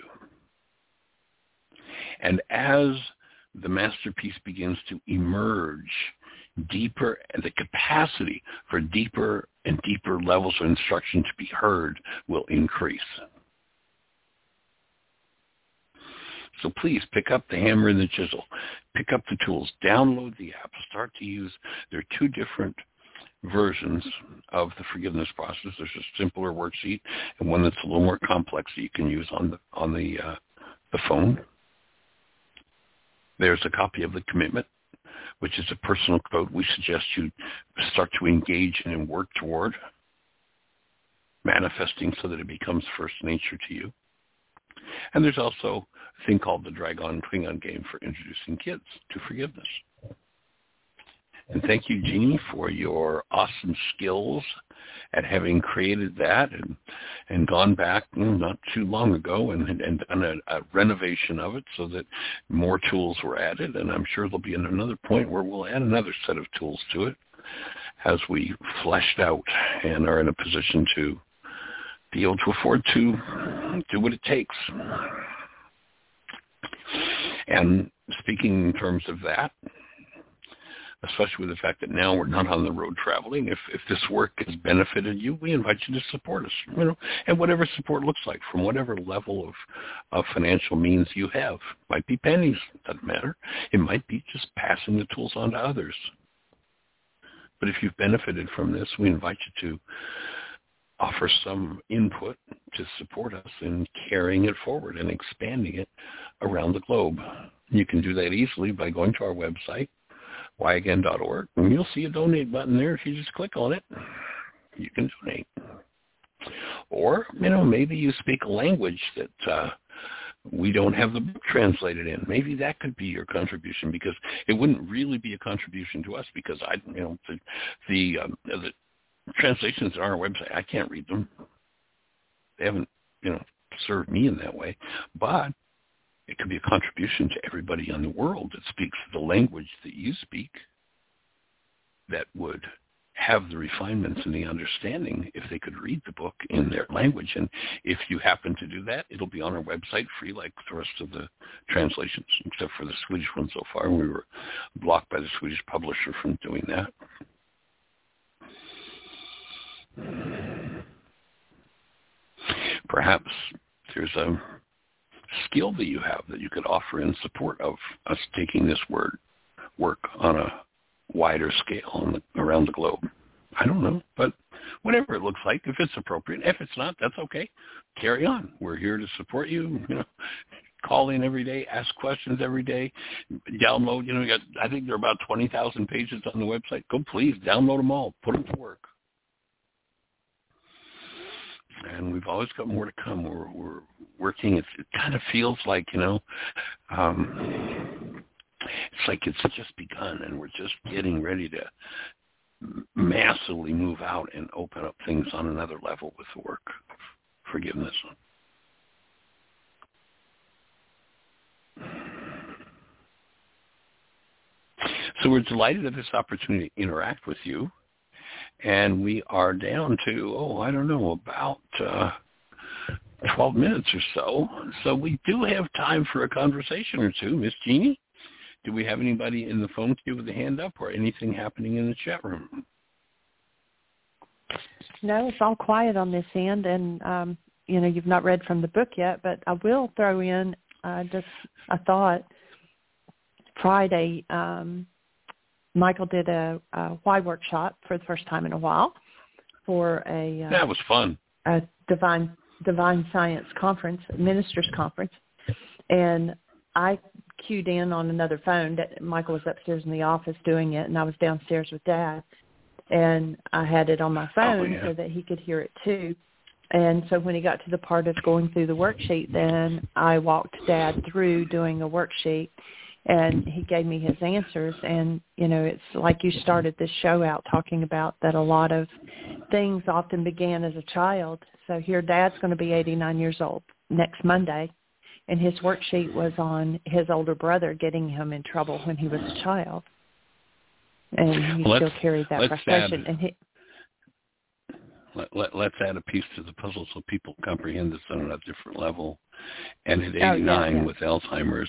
And as the masterpiece begins to emerge deeper, and the capacity for deeper and deeper levels of instruction to be heard will increase. So please pick up the hammer and the chisel. Pick up the tools. Download the app. Start to use. There are two different versions of the forgiveness process. There's a simpler worksheet and one that's a little more complex that you can use on the phone. There's a copy of the commitment, which is a personal code we suggest you start to engage in and work toward, manifesting so that it becomes first nature to you. And there's also a thing called the Dragon Klingon game for introducing kids to forgiveness. And thank you, Jeannie, for your awesome skills at having created that and gone back not too long ago and done a renovation of it so that more tools were added. And I'm sure there'll be another point where we'll add another set of tools to it as we fleshed out and are in a position to be able to afford to do what it takes. And speaking in terms of that, especially with the fact that now we're not on the road traveling, if this work has benefited you, we invite you to support us, and whatever support looks like from whatever level of financial means you have. Might be pennies, doesn't matter. It might be just passing the tools on to others. But if you've benefited from this, we invite you to offer some input to support us in carrying it forward and expanding it around the globe. You can do that easily by going to our website, whyagain.org, and you'll see a donate button there. If you just click on it, you can donate. Or, maybe you speak a language that we don't have the book translated in. Maybe that could be your contribution, because it wouldn't really be a contribution to us, because the translations on our website, I can't read them. They haven't, served me in that way. But it could be a contribution to everybody in the world that speaks the language that you speak, that would have the refinements and the understanding if they could read the book in their language. And if you happen to do that, it'll be on our website free like the rest of the translations, except for the Swedish one so far. We were blocked by the Swedish publisher from doing that. perhaps there's a skill that you have that you could offer in support of us taking this work on a wider scale around the globe. I don't know, but whatever it looks like, if it's appropriate. If it's not, that's okay. Carry on. We're here to support you. Call in every day, ask questions every day, download. I think there are about 20,000 pages on the website. Go, please, download them all. Put them to work. And we've always got more to come. We're working. It kind of feels like, it's like it's just begun, and we're just getting ready to massively move out and open up things on another level with the work of forgiveness. So we're delighted at this opportunity to interact with you. And we are down to, about 12 minutes or so. So we do have time for a conversation or two. Miss Jeannie, do we have anybody in the phone queue with a hand up or anything happening in the chat room? No, it's all quiet on this end. And, you've not read from the book yet, but I will throw in just a thought. Friday, Michael did a why workshop for the first time in a while for a that was fun. A divine science conference, a ministers conference, and I cued in on another phone. That Michael was upstairs in the office doing it, and I was downstairs with Dad, and I had it on my phone so that he could hear it too. And so when he got to the part of going through the worksheet, then I walked Dad through doing a worksheet. And he gave me his answers. And, it's like you started this show out talking about that a lot of things often began as a child. So here Dad's going to be 89 years old next Monday. And his worksheet was on his older brother getting him in trouble when he was a child. And he still carried that frustration. Let's add a piece to the puzzle so people comprehend this on a different level. And at 89 with Alzheimer's,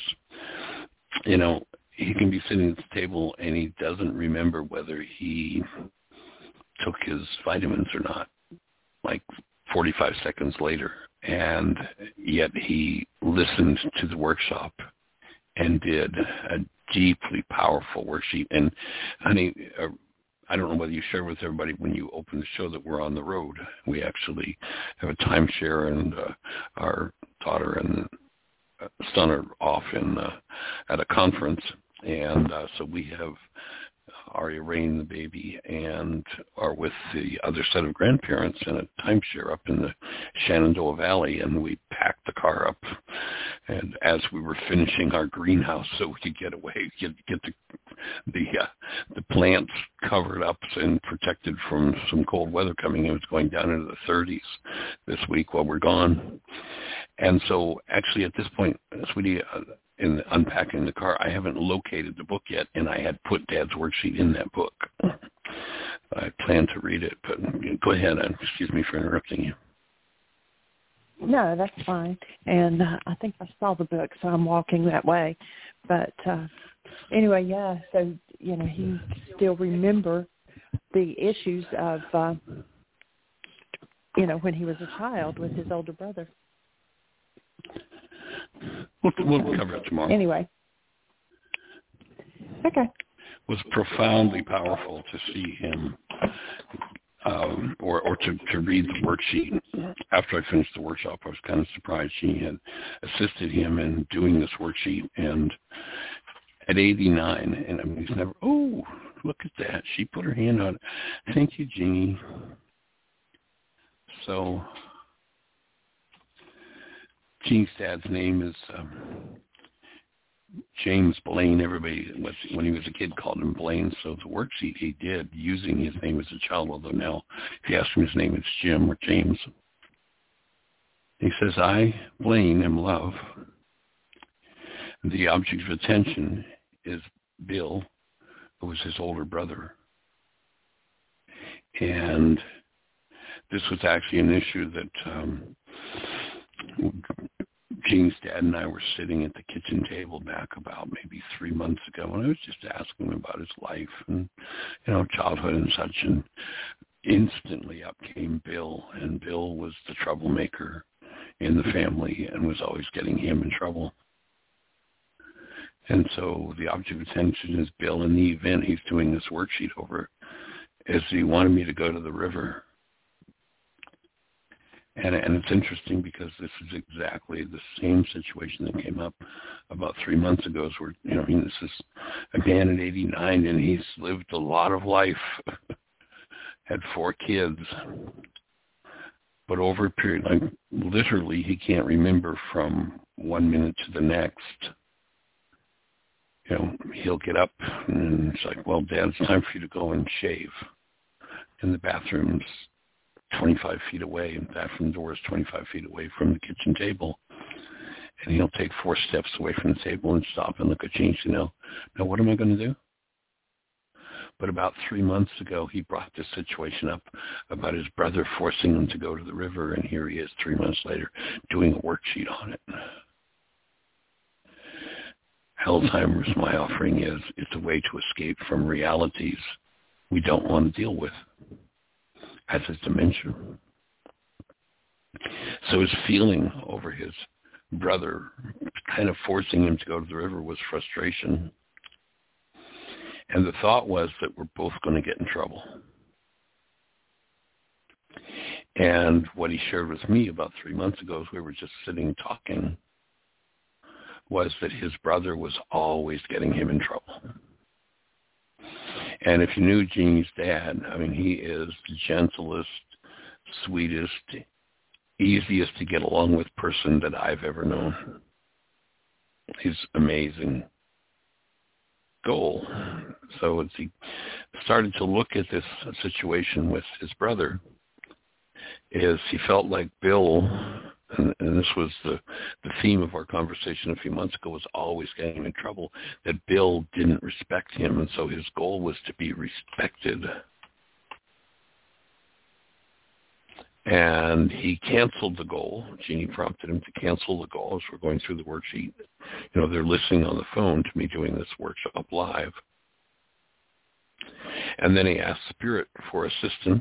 he can be sitting at the table and he doesn't remember whether he took his vitamins or not, like 45 seconds later. And yet he listened to the workshop and did a deeply powerful worksheet. And, honey, I don't know whether you share with everybody when you open the show that we're on the road. We actually have a timeshare, and our daughter and son are off at a conference, and so we have Aria Rain, the baby, and are with the other set of grandparents in a timeshare up in the Shenandoah Valley, and we packed the car up, and as we were finishing our greenhouse so we could get away, get the plants covered up and protected from some cold weather coming in. It was going down into the 30s this week while we're gone. And so actually at this point, sweetie, in unpacking the car, I haven't located the book yet, and I had put Dad's worksheet in that book. I plan to read it, but go ahead. Excuse me for interrupting you. No, that's fine. And I think I saw the book, so I'm walking that way. But anyway, yeah, so, he still remember the issues of, when he was a child with his older brother. We'll cover it tomorrow. Anyway. Okay. It was profoundly powerful to see him or to read the worksheet. After I finished the workshop, I was kind of surprised she had assisted him in doing this worksheet. And at 89, and I mean, he's never, look at that. She put her hand on it. Thank you, Jeannie. So Jeannie's dad's name is James Blaine. Everybody, when he was a kid, called him Blaine. So the worksheet he did using his name as a child, although now if you ask him his name, it's Jim or James. He says, I, Blaine, am love. The object of attention is Bill, who was his older brother. And this was actually an issue that Gene's dad and I were sitting at the kitchen table back about maybe 3 months ago, and I was just asking him about his life and, childhood and such, and instantly up came Bill, and Bill was the troublemaker in the family and was always getting him in trouble. And so the object of attention is Bill. In the event he's doing this worksheet over is he wanted me to go to the river. And it's interesting because this is exactly the same situation that came up about 3 months ago. So this is a man at 89, and he's lived a lot of life, had 4 kids. But over a period, like literally, he can't remember from 1 minute to the next. He'll get up, and it's like, well, Dad, it's time for you to go and shave. And the bathroom's 25 feet away, and the bathroom door is 25 feet away from the kitchen table. And he'll take 4 steps away from the table and stop and look at change. Now what am I going to do? But about 3 months ago, he brought this situation up about his brother forcing him to go to the river, and here he is 3 months later doing a worksheet on it. Alzheimer's, my offering is, it's a way to escape from realities we don't want to deal with, as is dementia. So his feeling over his brother kind of forcing him to go to the river was frustration. And the thought was that we're both going to get in trouble. And what he shared with me about 3 months ago, as we were just sitting talking, was that his brother was always getting him in trouble. And if you knew Jeannie's dad, he is the gentlest, sweetest, easiest to get along with person that I've ever known. He's amazing. Goal. So as he started to look at this situation with his brother, is he felt like Bill, and this was the theme of our conversation a few months ago, was always getting him in trouble, that Bill didn't respect him, and so his goal was to be respected. And he canceled the goal. Jeannie prompted him to cancel the goal as we're going through the worksheet. They're listening on the phone to me doing this workshop live. And then he asked Spirit for assistance.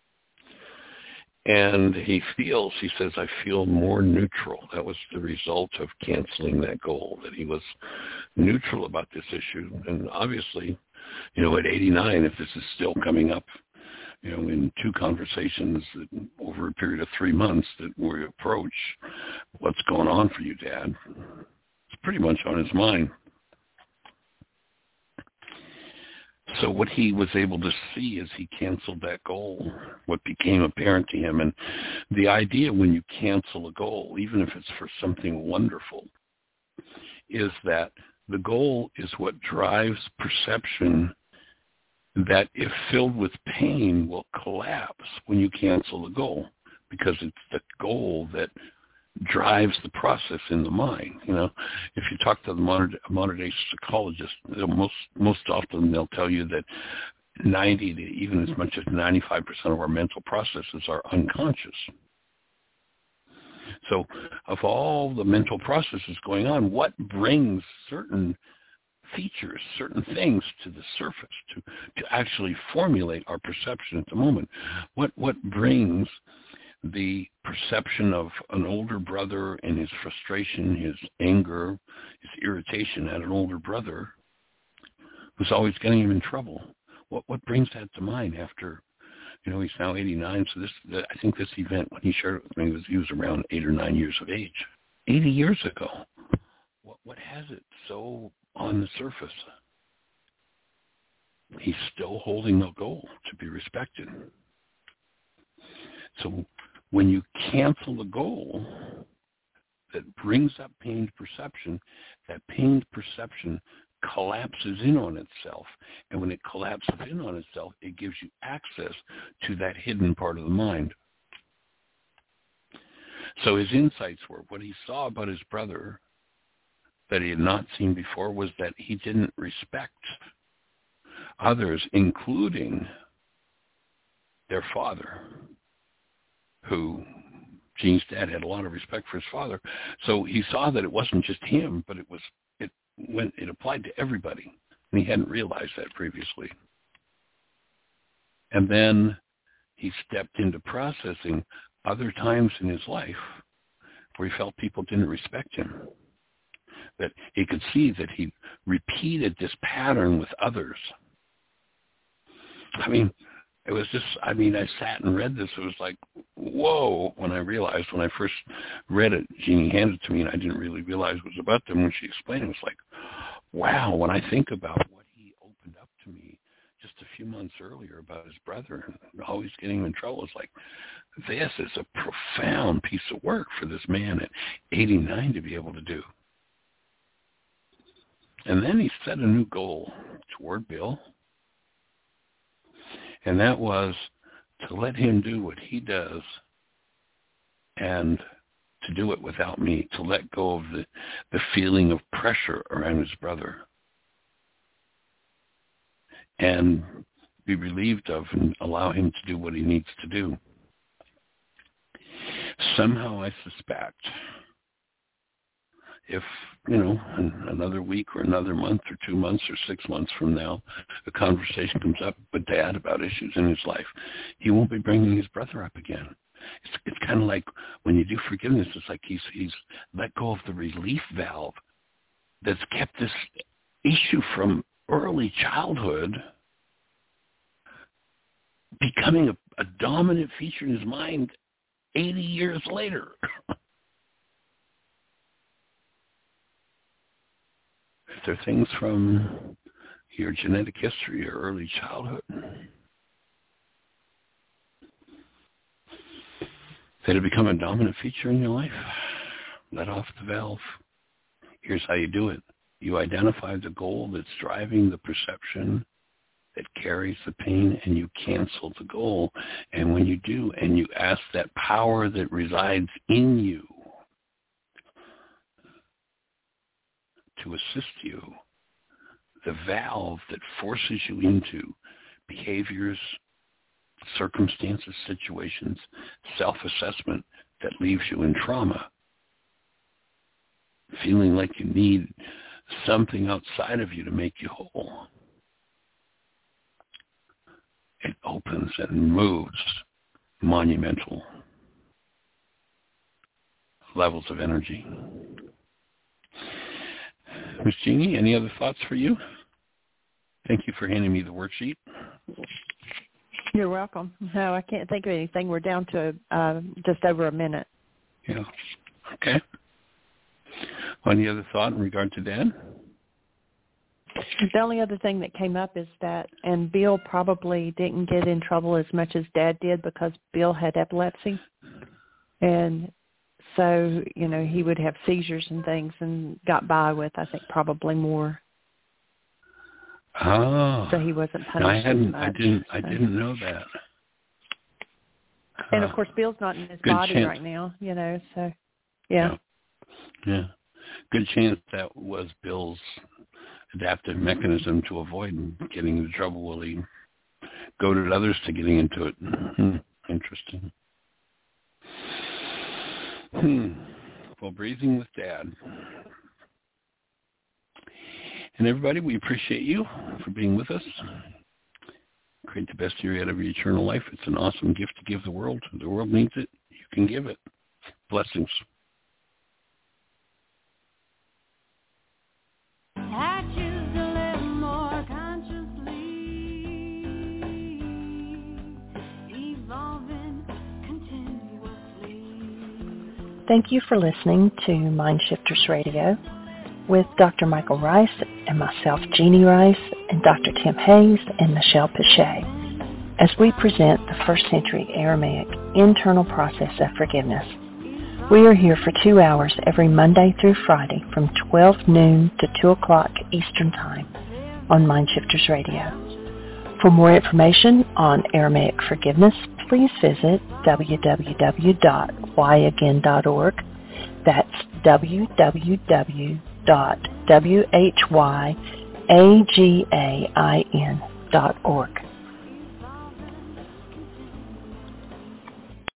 And he says, I feel more neutral. That was the result of canceling that goal, that he was neutral about this issue. And obviously, at 89, if this is still coming up, in 2 conversations over a period of 3 months that we approach, what's going on for you, Dad? It's pretty much on his mind. So what he was able to see as he canceled that goal, what became apparent to him, and the idea when you cancel a goal, even if it's for something wonderful, is that the goal is what drives perception that, if filled with pain, will collapse when you cancel the goal, because it's the goal that drives the process in the mind. If you talk to the modern day psychologist, most often they'll tell you that 90 to even as much as 95% of our mental processes are unconscious. So of all the mental processes going on, what brings certain features, certain things to the surface to actually formulate our perception at the moment? What brings the perception of an older brother and his frustration, his anger, his irritation at an older brother who's always getting him in trouble? What brings that to mind after, he's now 89. So I think this event, when he shared it with me, he was around 8 or 9 years of age. 80 years ago. What has it so on the surface? He's still holding a goal to be respected. So when you cancel the goal that brings up pained perception, that pained perception collapses in on itself. And when it collapses in on itself, it gives you access to that hidden part of the mind. So his insights were, what he saw about his brother that he had not seen before was that he didn't respect others, including their father, who Gene's dad had a lot of respect for his father. So he saw that it wasn't just him, but it applied to everybody, and he hadn't realized that previously. And then he stepped into processing other times in his life where he felt people didn't respect him. That he could see that he repeated this pattern with others. I mean, it was just, I sat and read this. It was like, whoa, when I realized, when I first read it, Jeannie handed it to me, and I didn't really realize it was about them. When she explained it, it was like, wow, when I think about what he opened up to me just a few months earlier about his brother and always getting him in trouble, it's like, this is a profound piece of work for this man at 89 to be able to do. And then he set a new goal toward Bill, and that was to let him do what he does and to do it without me, to let go of the feeling of pressure around his brother and be relieved of and allow him to do what he needs to do. Somehow I suspect if, another week or another month or 2 months or 6 months from now, a conversation comes up with Dad about issues in his life, he won't be bringing his brother up again. It's kind of like when you do forgiveness, it's like he's let go of the relief valve that's kept this issue from early childhood becoming a dominant feature in his mind 80 years later. If there are things from your genetic history or early childhood that have become a dominant feature in your life, let off the valve. Here's how you do it. You identify the goal that's driving the perception that carries the pain, and you cancel the goal. And when you do, and you ask that power that resides in you to assist you, the valve that forces you into behaviors, circumstances, situations, self-assessment that leaves you in trauma, feeling like you need something outside of you to make you whole. It opens and moves monumental levels of energy. Ms. Jeannie, any other thoughts for you? Thank you for handing me the worksheet. You're welcome. No, I can't think of anything. We're down to just over a minute. Yeah. Okay. Any other thought in regard to Dad? The only other thing that came up is that, and Bill probably didn't get in trouble as much as Dad did because Bill had epilepsy. And so, he would have seizures and things and got by with, I think, probably more. Oh. So he wasn't punished as much. I didn't know that. And, of course, Bill's not in his body chance. right now, so, yeah. Yeah. Good chance that was Bill's adaptive mechanism to avoid getting into trouble while he goaded others to getting into it. Interesting. Well, breathing with Dad. And everybody, we appreciate you for being with us. Create the best year out of your eternal life. It's an awesome gift to give the world. The world needs it. You can give it. Blessings. Thank you for listening to Mind Shifters Radio with Dr. Michael Rice and myself, Jeannie Rice, and Dr. Tim Hayes and Michelle Pichet, as we present the first century Aramaic internal process of forgiveness. We are here for 2 hours every Monday through Friday from 12 noon to 2 o'clock Eastern Time on Mind Shifters Radio. For more information on Aramaic forgiveness, please visit www.whyagain.org. That's www.whyagain.org.